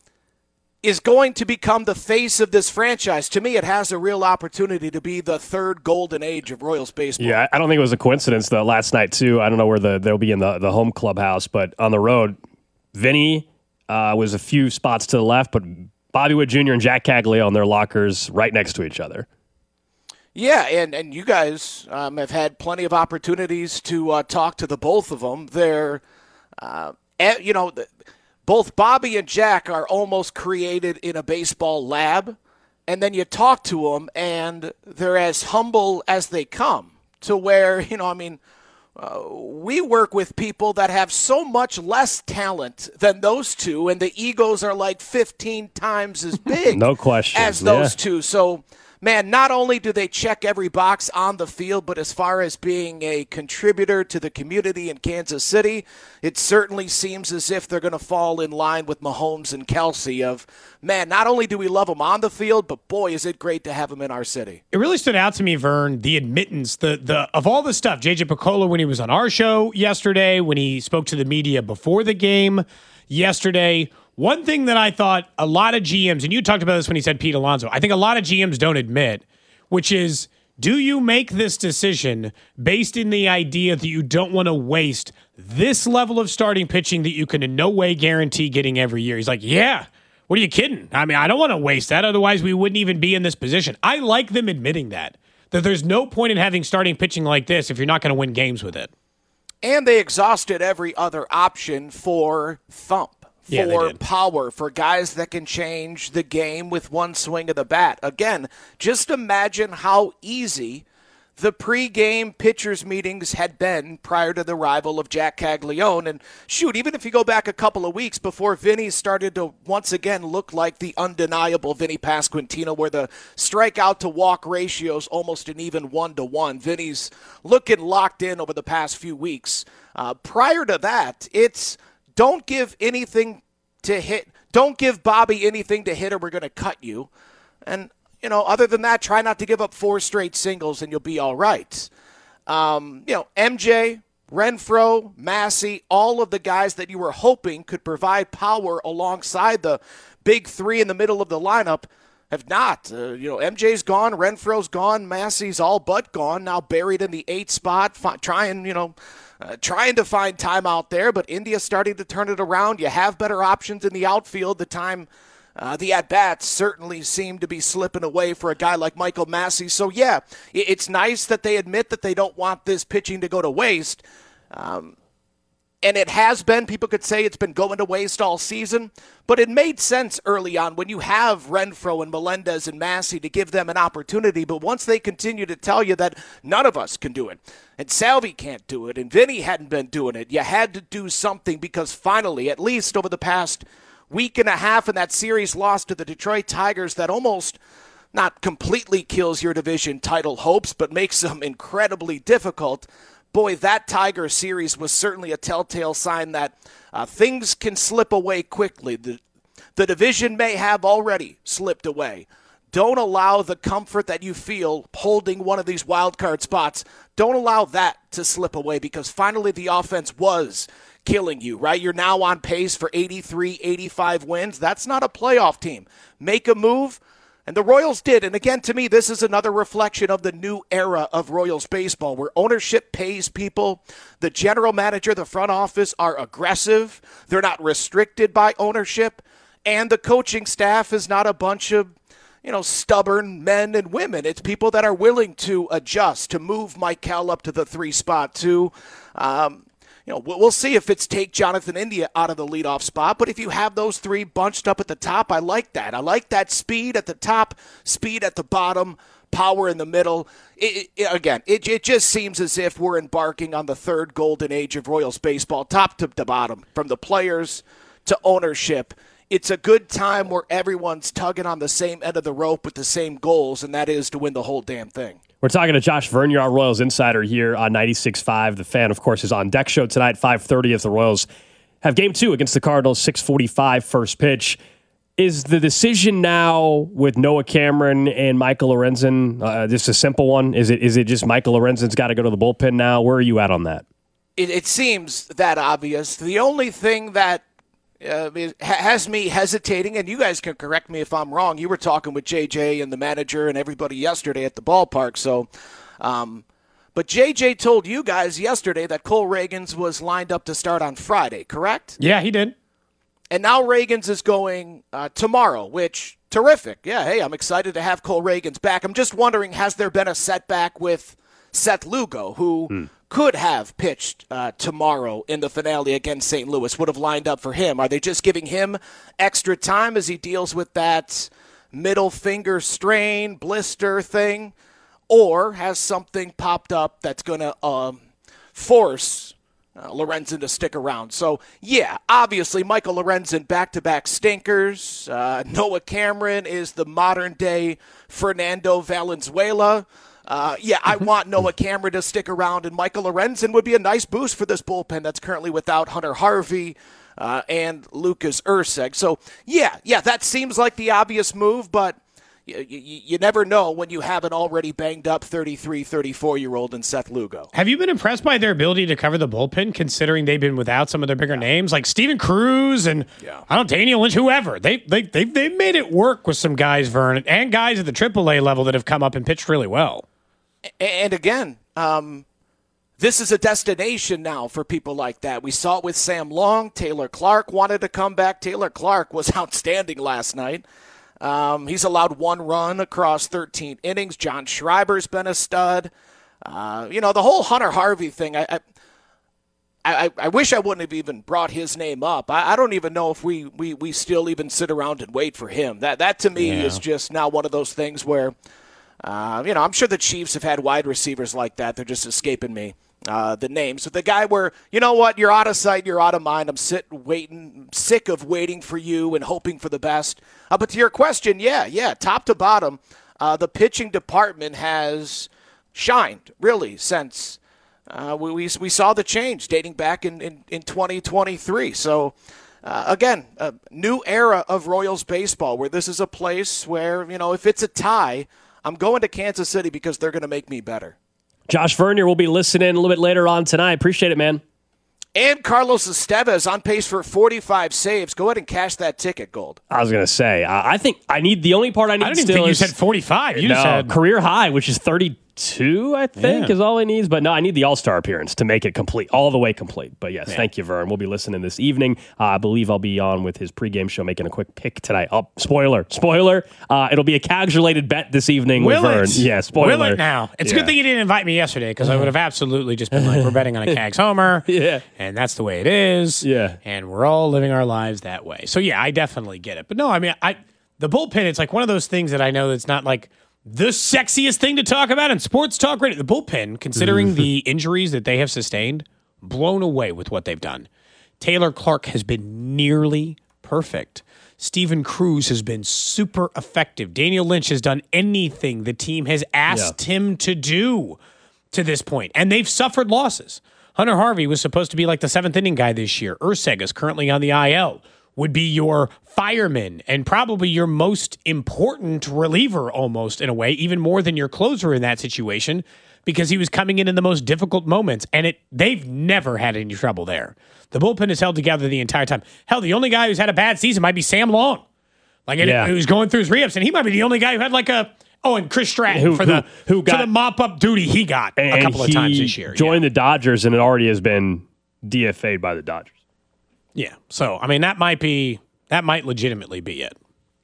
N: is going to become the face of this franchise. To me, it has a real opportunity to be the third golden age of Royals baseball.
F: Yeah, I don't think it was a coincidence, though, last night, too. I don't know where the they'll be in the, the home clubhouse, but on the road, Vinny uh, was a few spots to the left, but Bobby Witt Junior and Jack Caglianone, their lockers right next to each other.
N: Yeah, and, and you guys um, have had plenty of opportunities to uh, talk to the both of them. They're, uh, you know, both Bobby and Jack are almost created in a baseball lab, and then you talk to them, and they're as humble as they come, to where, you know, I mean, uh, we work with people that have so much less talent than those two, and the egos are like fifteen times as big
F: no question.
N: as those
F: yeah.
N: two. So, man, not only do they check every box on the field, but as far as being a contributor to the community in Kansas City, it certainly seems as if they're going to fall in line with Mahomes and Kelsey of, man, not only do we love them on the field, but boy, is it great to have them in our city.
G: It really stood out to me, Vern, the admittance, the the of all the stuff. J J Picola, when he was on our show yesterday, when he spoke to the media before the game yesterday, one thing that I thought a lot of G Ms, and you talked about this when he said Pete Alonso, I think a lot of G Ms don't admit, which is, do you make this decision based in the idea that you don't want to waste this level of starting pitching that you can in no way guarantee getting every year? He's like, yeah, what are you kidding? I mean, I don't want to waste that. Otherwise, we wouldn't even be in this position. I like them admitting that, that there's no point in having starting pitching like this if you're not going to win games with it.
N: And they exhausted every other option for thump. For
G: yeah,
N: power, for guys that can change the game with one swing of the bat. Again, just imagine how easy the pregame pitchers meetings had been prior to the arrival of Jack Caglione. And shoot, even if you go back a couple of weeks before Vinny started to once again look like the undeniable Vinny Pasquantino, where the strikeout to walk ratio is almost an even one to one. Vinny's looking locked in over the past few weeks. Uh, prior to that, it's don't give anything to hit. Don't give Bobby anything to hit or we're going to cut you. And, you know, other than that, try not to give up four straight singles and you'll be all right. Um, you know, M J, Renfroe, Massey, all of the guys that you were hoping could provide power alongside the big three in the middle of the lineup have not. Uh, you know, M J's gone, Renfroe's gone, Massey's all but gone, now buried in the eighth spot, fi- trying, you know, Uh, trying to find time out there, but India's starting to turn it around. You have better options in the outfield. The time, uh, the at-bats certainly seem to be slipping away for a guy like Michael Massey. So, yeah, it, it's nice that they admit that they don't want this pitching to go to waste. Um, and it has been. People could say it's been going to waste all season, but it made sense early on when you have Renfroe and Melendez and Massey to give them an opportunity. But once they continue to tell you that none of us can do it, and Salvi can't do it, and Vinny hadn't been doing it, you had to do something because finally, at least over the past week and a half in that series loss to the Detroit Tigers that almost not completely kills your division title hopes, but makes them incredibly difficult. Boy, that Tiger series was certainly a telltale sign that uh, things can slip away quickly. The, the division may have already slipped away. Don't allow the comfort that you feel holding one of these wild card spots. Don't allow that to slip away because finally the offense was killing you, right? You're now on pace for eighty-three, eighty-five wins. That's not a playoff team. Make a move. And the Royals did. And again, to me, this is another reflection of the new era of Royals baseball where ownership pays people. The general manager, the front office are aggressive. They're not restricted by ownership. And the coaching staff is not a bunch of, you know, stubborn men and women. It's people that are willing to adjust, to move Michael up to the three spot, to, um, you know, we'll see if it's take Jonathan India out of the leadoff spot. But if you have those three bunched up at the top, I like that. I like that speed at the top, speed at the bottom, power in the middle. It, it, again, it, it just seems as if we're embarking on the third golden age of Royals baseball, top to the bottom, from the players to ownership. It's a good time where everyone's tugging on the same end of the rope with the same goals, and that is to win the whole damn thing.
F: We're talking to Josh Vernier, our Royals insider here on ninety-six point five. The Fan, of course, is on deck show tonight, five thirty, if the Royals have game two against the Cardinals, six forty-five first pitch. Is the decision now with Noah Cameron and Michael Lorenzen uh, just a simple one? Is it is it just Michael Lorenzen's got to go to the bullpen now? Where are you at on that?
N: It, it seems that obvious. The only thing that uh, is, has me hesitating, and you guys can correct me if I'm wrong. You were talking with J J and the manager and everybody yesterday at the ballpark. So, um, but J J told you guys yesterday that Cole Reagans was lined up to start on Friday, correct?
G: Yeah, he did.
N: And now Reagans is going uh, tomorrow, which, terrific. Yeah, hey, I'm excited to have Cole Reagans back. I'm just wondering, has there been a setback with Seth Lugo, who hmm. could have pitched uh, tomorrow in the finale against Saint Louis would have lined up for him. Are they just giving him extra time as he deals with that middle finger strain, blister thing? Or has something popped up that's going to um, force uh, Lorenzen to stick around? So, yeah, obviously Michael Lorenzen back-to-back stinkers. Uh, Noah Cameron is the modern-day Fernando Valenzuela. Uh, yeah, I want Noah Cameron to stick around, and Michael Lorenzen would be a nice boost for this bullpen that's currently without Hunter Harvey uh, and Lucas Erceg. So, yeah, yeah, that seems like the obvious move, but you, you, you never know when you have an already banged-up thirty-three, thirty-four-year-old in Seth Lugo.
G: Have you been impressed by their ability to cover the bullpen, considering they've been without some of their bigger yeah. names, like Steven Cruz and, yeah. I don't know, Daniel Lynch, whoever. They, they, they, they've made it work with some guys, Vern, and guys at the triple A level that have come up and pitched really well.
N: And again, um, this is a destination now for people like that. We saw it with Sam Long. Taylor Clark wanted to come back. Taylor Clark was outstanding last night. Um, he's allowed one run across thirteen innings. John Schreiber's been a stud. Uh, you know, the whole Hunter Harvey thing, I, I, I, I wish I wouldn't have even brought his name up. I, I don't even know if we, we, we still even sit around and wait for him. That, that to me
G: yeah.
N: is just now one of those things where – Uh, you know, I'm sure the Chiefs have had wide receivers like that. They're just escaping me, uh, the names. So the guy where, you know what, you're out of sight, you're out of mind. I'm sitting, waiting, sick of waiting for you and hoping for the best. Uh, but to your question, yeah, yeah, top to bottom, uh, the pitching department has shined, really, since uh, we, we we saw the change dating back in, in, in twenty twenty-three. So, uh, again, a new era of Royals baseball where this is a place where, you know, if it's a tie, I'm going to Kansas City because they're going to make me better.
F: Josh Vernier will be listening a little bit later on tonight. Appreciate it, man.
N: And Carlos Estevez on pace for forty-five saves. Go ahead and cash that ticket, Gold.
F: I was going to say, uh, I think I need the only part I need
G: I didn't
F: still
G: think
F: is,
G: you said forty-five. You
F: no,
G: just said
F: career high, which is thirty-two, I think,
G: Yeah.
F: is all he needs. But no, I need the All-Star appearance to make it complete, all the way complete. But yes,
G: Yeah.
F: thank you, Vern. We'll be listening this evening. Uh, I believe I'll be on with his pregame show making a quick pick tonight. Oh, spoiler, spoiler. Uh, it'll be a Cags-related bet this evening
G: Will
F: with Vern.
G: it?
F: Yeah, spoiler.
G: Will it now? It's a
F: Yeah.
G: good thing you didn't invite me yesterday because I would have absolutely just been like, we're betting on a Cags homer.
F: Yeah.
G: And that's the way it is.
F: Yeah.
G: And we're all living our lives that way. So, yeah, I definitely get it. But no, I mean, I the bullpen, it's like one of those things that I know that's not like the sexiest thing to talk about in sports talk radio. The bullpen, considering
F: Mm-hmm.
G: the injuries that they have sustained, blown away with what they've done. Taylor Clark has been nearly perfect. Steven Cruz has been super effective. Daniel Lynch has done anything the team has asked
F: Yeah.
G: him to do to this point, and they've suffered losses. Hunter Harvey was supposed to be like the seventh inning guy this year. Erceg is currently on the I L. Would be your fireman and probably your most important reliever almost in a way, even more than your closer in that situation, because he was coming in in the most difficult moments, and it they've never had any trouble there. The bullpen is held together the entire time. Hell, the only guy who's had a bad season might be Sam Long. Like,
F: Yeah.
G: who's going through his re-ups, and he might be the only guy who had like a Oh, and Chris Stratton
F: Who-
G: for the
F: who- who
G: for
F: got-
G: the mop up duty he got a
F: And
G: couple of
F: he
G: times this year.
F: joined the Dodgers, and it already has been D F A'd by the Dodgers.
G: Yeah. So I mean, that might be that might legitimately be it.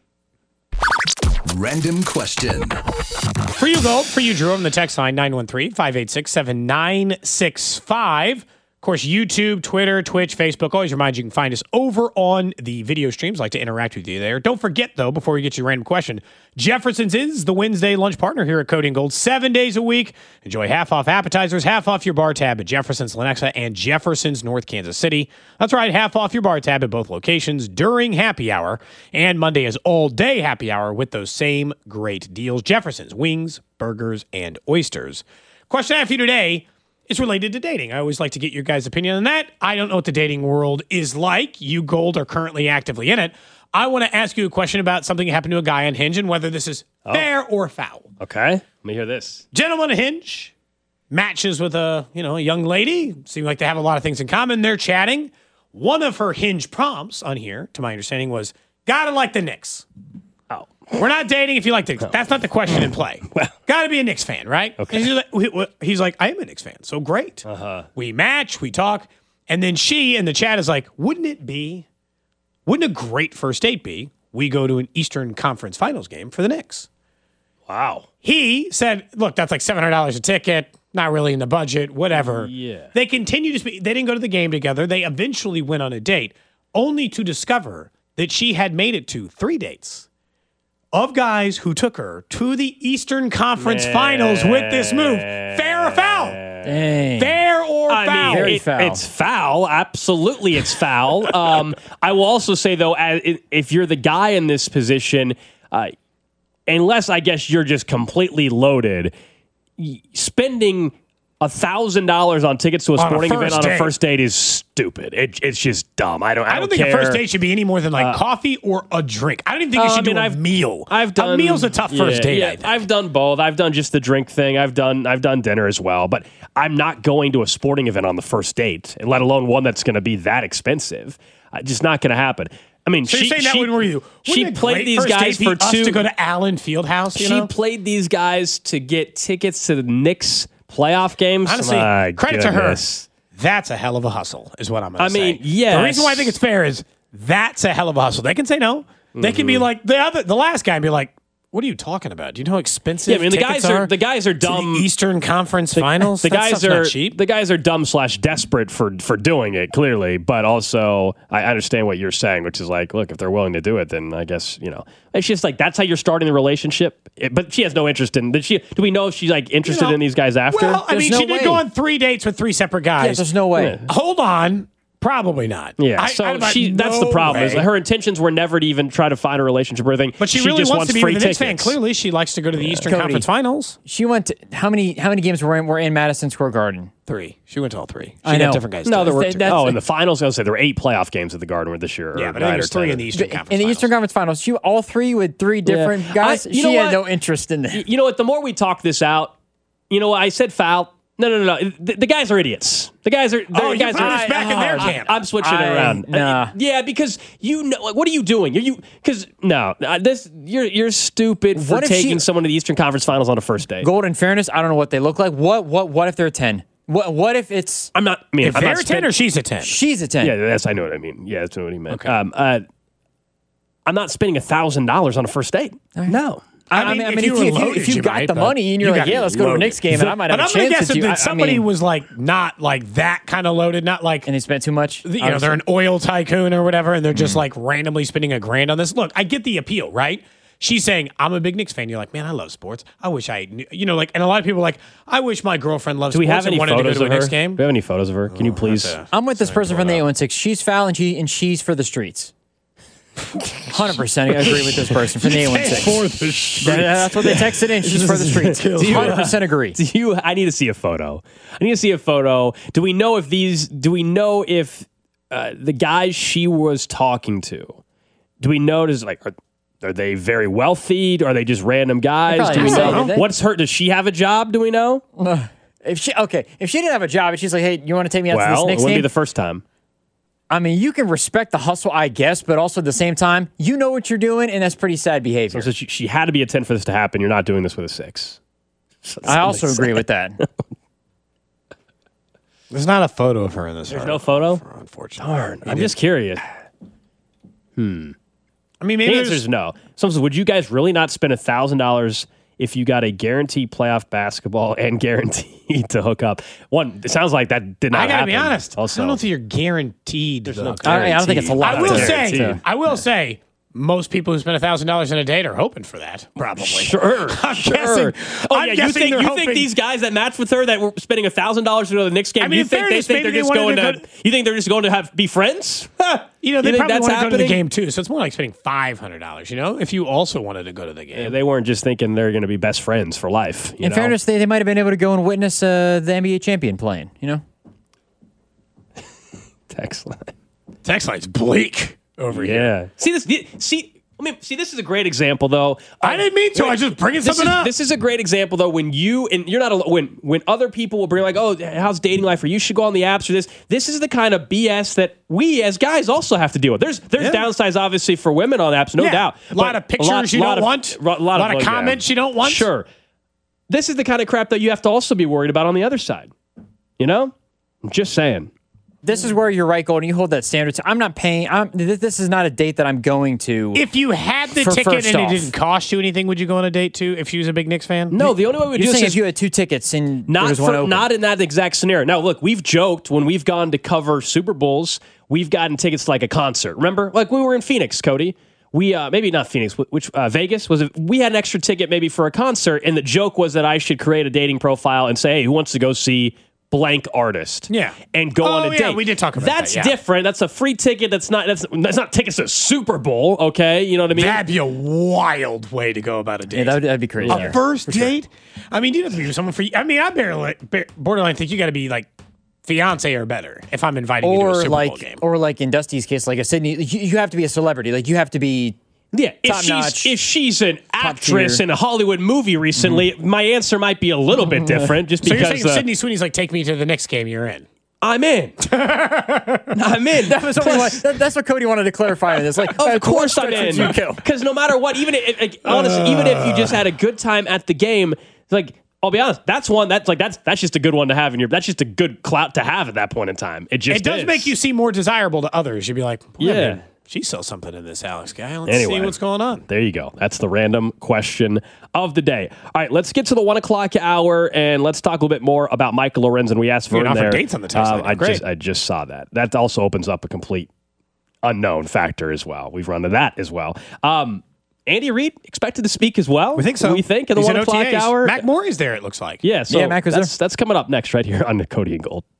E: Random question.
G: For you, Gold. For you, Drew, on the text line nine one three, five eight six, seven nine six five. Of course, YouTube, Twitter, Twitch, Facebook. Always remind you, you can find us over on the video streams. Like to interact with you there. Don't forget, though, before we get your random question, Jefferson's is the Wednesday lunch partner here at Cody and Gold. Seven days a week. Enjoy half off appetizers, half off your bar tab at Jefferson's Lenexa and Jefferson's North Kansas City. That's right, half off your bar tab at both locations during happy hour. And Monday is all day happy hour with those same great deals. Jefferson's wings, burgers, and oysters. Question I have for you today is related to dating. I always like to get your guys' opinion on that. I don't know what the dating world is like. You, Gold, are currently actively in it. I want to ask you a question about something that happened to a guy on Hinge and whether this is
F: Oh.
G: fair or foul.
F: Okay, let me hear this.
G: Gentleman on Hinge matches with a, you know, a young lady. Seem like they have a lot of things in common. They're chatting. One of her Hinge prompts on here, to my understanding, was, gotta like the Knicks.
F: Oh.
G: We're not dating if you like the Knicks. That's not the question in play. Got to be a Knicks fan, right?
F: Okay.
G: And He's like, he's like, I am a Knicks fan, so great.
F: Uh-huh.
G: We match, we talk, and then she in the chat is like, wouldn't it be, wouldn't a great first date be, we go to an Eastern Conference Finals game for the Knicks?
F: Wow.
G: He said, look, that's like seven hundred dollars a ticket. not really in the budget, whatever.
F: Yeah.
G: They continue to speak. They didn't go to the game together. They eventually went on a date, only to discover that she had made it to three dates of guys who took her to the Eastern Conference
F: Man.
G: Finals with this move. Fair or foul?
H: Dang.
G: Fair or
F: I
G: foul?
F: mean,
H: Very
F: it-
H: foul.
F: It's foul. Absolutely, it's foul. um, I will also say, though, as, if you're the guy in this position, uh, unless I guess you're just completely loaded, y- spending a thousand dollars on tickets to a
G: On a
F: sporting event
G: first
F: on a
G: date.
F: first date is stupid. It, it's just dumb. I don't. I,
G: I don't think
F: care.
G: a first date should be any more than like
F: Uh,
G: coffee or a drink. I don't even think you
F: Uh,
G: should
F: I mean,
G: do a
F: I've-
G: meal.
F: I've done
G: a meal's a tough first
F: yeah,
G: date.
F: Yeah,
G: I think.
F: I've done both. I've done just the drink thing. I've done I've done dinner as well. But I'm not going to a sporting event on the first date, and let alone one that's going to be that expensive. Uh, just not going to happen. I mean,
G: So
F: she,
G: you're saying that
F: she,
G: wouldn't worry you?
F: She
G: Wouldn't a
F: played
G: great
F: these
G: first
F: guys
G: date
F: for
G: be us
F: two.
G: to go to Allen Fieldhouse. You
F: she
G: know?
F: played these guys to get tickets to the Knicks playoff games.
G: Honestly,
F: My
G: credit
F: goodness.
G: to her. That's a hell of a hustle, is what I'm going
F: I
G: to say.
F: mean, yes.
G: The reason why I think it's fair is that's a hell of a hustle. They can say no. They can be
F: Mm-hmm.
G: like the other, the last guy, and be like, "What are you talking about? Do you know how expensive?"
F: Yeah, I mean the
G: tickets
F: guys are,
G: are
F: the guys are
G: to
F: dumb.
G: the Eastern Conference
F: The-
G: Finals.
F: The
G: That
F: guys
G: stuff's
F: are
G: not cheap.
F: the guys are dumb slash desperate for for doing it clearly, but also I understand what you're saying, which is like, look, if they're willing to do it, then I guess you know it's just like that's how you're starting the relationship. It- but she has no interest in. Did she? Do we know if she's like interested
G: You know,
F: in these guys after?
G: Well, I
H: There's
G: mean,
H: no
G: she did
H: way.
G: go on three dates with three separate guys.
H: Yeah, there's no way.
G: Hold on. Probably not.
F: yeah,
G: I-
F: so
G: I- but
F: she that's
G: no
F: the problem. Is
G: way.
F: her intentions were never to even try to find a relationship or anything.
G: But she, really
F: just
G: wants, to be
F: free
G: with the Knicks
F: tickets.
G: fan. Clearly, she likes to go to the Eastern
H: Cody.
G: Conference Finals.
H: She went to how many how many games were in, were in Madison Square Garden?
G: Three. She went to all three. She
H: I
G: had
H: know.
G: different guys.
F: No,
G: do
F: there
G: it.
F: were
H: That- that's-
F: oh in the finals. I was say there were eight playoff games at the Garden this year.
G: Yeah,
F: or
G: but I think
F: nine
G: there's
F: or
G: three
F: ten.
G: in the Eastern Conference
H: In the
G: Finals.
H: Eastern Conference Finals, she all three with three different
F: Yeah.
H: guys.
F: I- you
H: she
F: know
H: had
F: what?
H: no interest in that.
F: You know what? The more we talk this out, you know what? I said foul. No, no, no, no. The, the guys are idiots. The guys are. The
G: Oh, you
F: guys
G: put
F: are.
G: us back in their
F: I-
G: camp.
F: I'm switching
H: I-
F: it around.
H: nah.
F: Uh, yeah, because you know like, what are you doing? Are you because no, uh, this you're you're stupid for
H: What if she-
F: taking someone to the Eastern Conference Finals on a first date.
H: Gold in fairness, I don't know what they look like. What what what if they're ten? What what if it's
F: I'm not. I mean,
G: If
F: I'm
G: they're
F: not
G: a ten
F: spend-
G: or she's a ten?
H: she's a ten?
F: Yeah, that's I know what I mean. Yeah, that's what he meant. Um, uh, I'm not spending a thousand dollars on a first date. No.
H: I,
G: I
H: I
G: mean,
H: mean, I
G: if
H: mean,
G: you
H: if
G: were
H: you, if you,
G: loaded,
H: if you
G: you
H: got
G: might,
H: the
G: but
H: money and you're
G: you
H: like,
G: gotta
H: yeah,
G: be
H: let's go to a
G: loaded.
H: Knicks game, and I might have
G: But
H: a
G: I'm gonna
H: chance
G: guess
H: with you.
G: that
H: I- I
G: somebody
H: mean,
G: was like not like that kind of loaded, not like
H: and he spent too much.
G: you know they're an oil tycoon or whatever, and they're just like randomly spending a grand on this. Look, I get the appeal, right? She's saying, I'm a big Knicks fan. You're like, man, I love sports. I wish I knew, you know, like, and a lot of people are like, I wish my girlfriend loves
F: Do we
G: sports
F: have any
G: and wanted to go
F: photos
G: to a
F: of her?
G: Knicks
F: Do
G: game.
F: we have any photos of her? Can you please?
H: I'm with this person from the eight one six. She's foul and she and she's for the streets. one hundred percent agree with this person from the eight one six.
G: For the streets.
H: That- That's what they texted in. She's for the streets.
F: Do you-
H: one hundred percent agree.
F: Do you? I need to see a photo. I need to see a photo. Do we know if these? Do we know if uh, the guys she was talking to? Do we know? Does like are, are they very wealthy? Are they just random guys?
H: Probably
F: Do we
H: not.
F: know?
H: Did they?
F: What's her? Does she have a job? Do we know?
H: If she okay, if she didn't have a job and she's like, hey, you want to take me out to
F: Well,
H: this
F: it
H: Knicks
F: wouldn't
H: game?
F: be the first time.
H: I mean, you can respect the hustle, I guess, but also at the same time, you know what you're doing, and that's pretty sad behavior.
F: So she, she had to be a ten for this to happen. You're not doing this with a six. So
H: I also
F: that's
H: agree
F: sad.
H: with that.
G: There's not a photo of her in this.
F: There's
G: article,
F: no photo.
G: unfortunately.
F: Darn. I'm just curious. Hmm.
G: I mean,
F: The
G: maybe
F: answer
G: there's-
F: is no. Someone says, would you guys really not spend a thousand dollars if you got a guaranteed playoff basketball and guaranteed to hook up? One, it sounds like that did not
G: I gotta
F: happen.
G: be honest.
F: Also,
G: I don't know if you're guaranteed. There's
F: no
H: I, I don't think it's a lot.
G: I will
H: to-
G: say,
H: to-
G: I will say, most people who spend a thousand dollars on a date are hoping for that. Probably.
F: Sure,
G: I'm
F: sure.
G: guessing.
F: Oh
G: I'm
F: yeah, you
G: guessing
F: think
G: they're
F: you
G: hoping-
F: think these guys that match with her that were spending a thousand dollars to go to the Knicks game?
G: I mean,
F: you
G: in
F: think
G: fairness,
F: they think
G: maybe
F: they're
G: they
F: just going
G: wanted
F: to?
G: to
F: You think they're just going to have be friends?
G: You know, they
F: You think
G: probably
F: that's
G: want to go to the
F: happening?
G: game too. So it's more like spending five hundred dollars. You know, if you also wanted to go to the game.
F: Yeah, they weren't just thinking they're going to be best friends for life. You
H: In
F: know?
H: fairness, they, they might have been able to go and witness uh, the N B A champion playing, you know?
F: text line.
G: Text line's bleak over here.
F: Yeah. See this? See. I mean, see, this is a great example, though.
G: I didn't mean to. I was just bringing
F: this
G: something
F: is,
G: up.
F: This is a great example, though, when you and you're not alone. When when other people will bring like, "Oh, how's dating life?" or "You should go on the apps," or this. This is the kind of B S that we as guys also have to deal with. There's there's
G: Yeah.
F: downsides, obviously, for women on apps, no
G: Yeah.
F: doubt.
G: A lot
F: But
G: of pictures you
F: lot
G: don't
F: of-
G: want.
F: A lot,
G: lot of
F: oh, yeah.
G: comments you don't want.
F: Sure. This is the kind of crap that you have to also be worried about on the other side. You know, I'm just saying.
H: This is where you're right, Golden. You hold that standard. I'm not paying. I'm, this, this is not a date that I'm going to.
G: If you had the
H: for
G: ticket and
H: off.
G: it didn't cost you anything, would you go on a date too? If you was a big Knicks fan?
F: No, the only way we
H: You're
F: do
H: saying
F: this is
H: if you had two tickets and there
F: not
H: was one
F: for,
H: open.
F: not in that exact scenario. Now, look, we've joked when we've gone to cover Super Bowls, we've gotten tickets to like a concert. Remember, like when we were in Phoenix, Cody. We uh, maybe not Phoenix, which uh, Vegas was. A, we had an extra ticket maybe for a concert, and the joke was that I should create a dating profile and say, "Hey, who wants to go see blank artist?"
G: Yeah,
F: and go
G: oh,
F: on a
G: yeah,
F: date.
G: We did talk about
F: that's
G: that. That's yeah.
F: different. That's a free ticket. That's not. That's that's not tickets to Super Bowl. Okay, you know what I mean?
G: That'd be a wild way to go about a date.
H: Yeah, that'd, that'd be crazy.
G: A first date? Sure. I mean, you don't have to be with someone for. I mean, I barely borderline think you got to be like fiance or better if I'm inviting
H: or
G: you to a Super
H: like,
G: Bowl game.
H: Or like in Dusty's case, like a Sydney, you, you have to be a celebrity. Like you have to be.
F: Yeah, if
H: top
F: she's
H: notch,
F: if she's an actress in a Hollywood movie recently, mm-hmm. my answer might be a little bit different. Just
G: so
F: because
G: you're saying
F: uh,
G: Sydney Sweeney's like, take me to the next game you're in.
F: I'm in. I'm in.
H: That was what Plus, that, that's what Cody wanted to clarify. It's like,
F: of
H: uh,
F: course I'm in. Because no matter what, even if, like, honestly, uh, even if you just had a good time at the game, like I'll be honest, that's one that's like that's that's just a good one to have in your. That's just a good clout to have at that point in time. It just
G: it does
F: is.
G: make you seem more desirable to others. You'd be like,
F: yeah.
G: Man, she sells something in this Alex guy. Let's
F: anyway,
G: see what's going on.
F: There you go. That's the random question of the day. All right, let's get to the one o'clock hour and let's talk a little bit more about Michael Lorenzen. We asked for
G: You're
F: there.
G: dates on the text line.
F: Um, I
G: Great.
F: just I just saw that. That also opens up a complete unknown factor as well. We've run to that as well. Um, Andy Reid expected to speak as well.
G: We think so.
F: We think in the
G: He's
F: one
G: in
F: o'clock
G: O T As.
F: hour.
G: Mac Morey's there. It looks like.
F: Yeah. So
H: yeah, Mac was
F: that's
H: there.
F: that's coming up next right here on the Cody and Gold.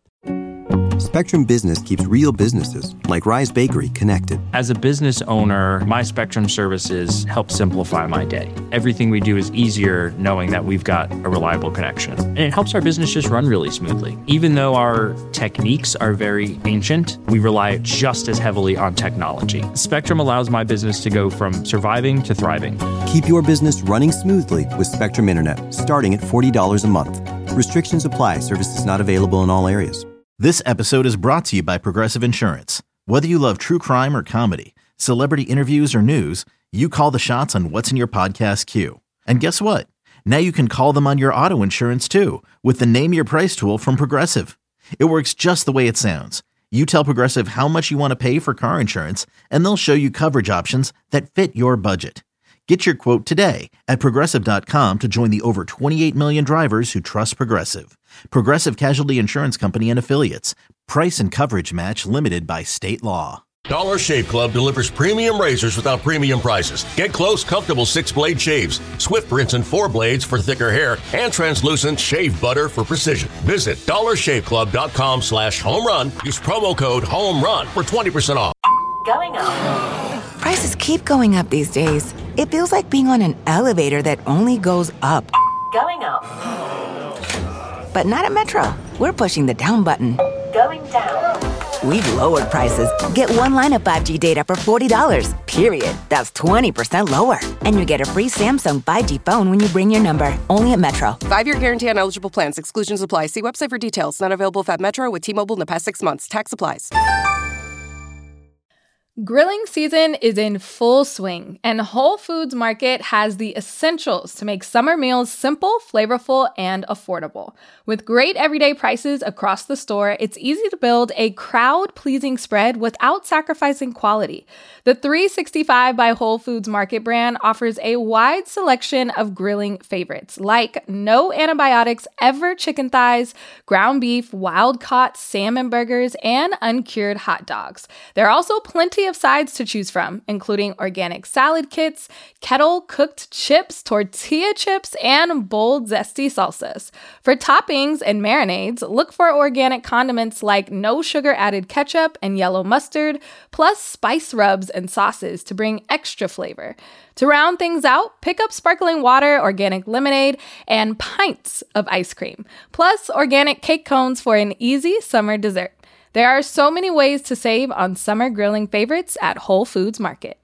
A: Spectrum Business keeps real businesses, like Rise Bakery, connected.
J: As a business owner, my Spectrum services help simplify my day. Everything we do is easier knowing that we've got a reliable connection. And it helps our business just run really smoothly. Even though our techniques are very ancient, we rely just as heavily on technology. Spectrum allows my business to go from surviving to thriving.
A: Keep your business running smoothly with Spectrum Internet, starting at forty dollars a month. Restrictions apply. Services not available in all areas.
C: This episode is brought to you by Progressive Insurance. Whether you love true crime or comedy, celebrity interviews or news, you call the shots on what's in your podcast queue. And guess what? Now you can call them on your auto insurance too with the Name Your Price tool from Progressive. It works just the way it sounds. You tell Progressive how much you want to pay for car insurance, and they'll show you coverage options that fit your budget. Get your quote today at Progressive dot com to join the over twenty-eight million drivers who trust Progressive. Progressive Casualty Insurance Company and Affiliates. Price and coverage match limited by state law.
D: Dollar Shave Club delivers premium razors without premium prices. Get close, comfortable six-blade shaves, swift rinse and four blades for thicker hair, and translucent shave butter for precision. Visit dollar shave club dot com slash home run. Use promo code HOME-RUN for twenty percent off.
L: Going up.
K: Prices keep going up these days. It feels like being on an elevator that only goes up.
L: Going up.
K: But not at Metro. We're pushing the down button.
L: Going down.
K: We've lowered prices. Get one line of five G data for forty dollars, period. That's twenty percent lower. And you get a free Samsung five G phone when you bring your number. Only at Metro.
M: Five-year guarantee on eligible plans. Exclusions apply. See website for details. Not available if at Metro with T-Mobile in the past six months. Tax applies.
P: Grilling season is in full swing, and Whole Foods Market has the essentials to make summer meals simple, flavorful, and affordable. With great everyday prices across the store, it's easy to build a crowd-pleasing spread without sacrificing quality. The three sixty-five by Whole Foods Market brand offers a wide selection of grilling favorites, like no antibiotics ever chicken thighs, ground beef, wild-caught salmon burgers, and uncured hot dogs. There are also plenty of sides to choose from, including organic salad kits, kettle-cooked chips, tortilla chips, and bold, zesty salsas. For toppings and marinades, look for organic condiments like no sugar-added ketchup and yellow mustard, plus spice rubs and sauces to bring extra flavor. To round things out, pick up sparkling water, organic lemonade, and pints of ice cream, plus organic cake cones for an easy summer dessert. There are so many ways to save on summer grilling favorites at Whole Foods Market.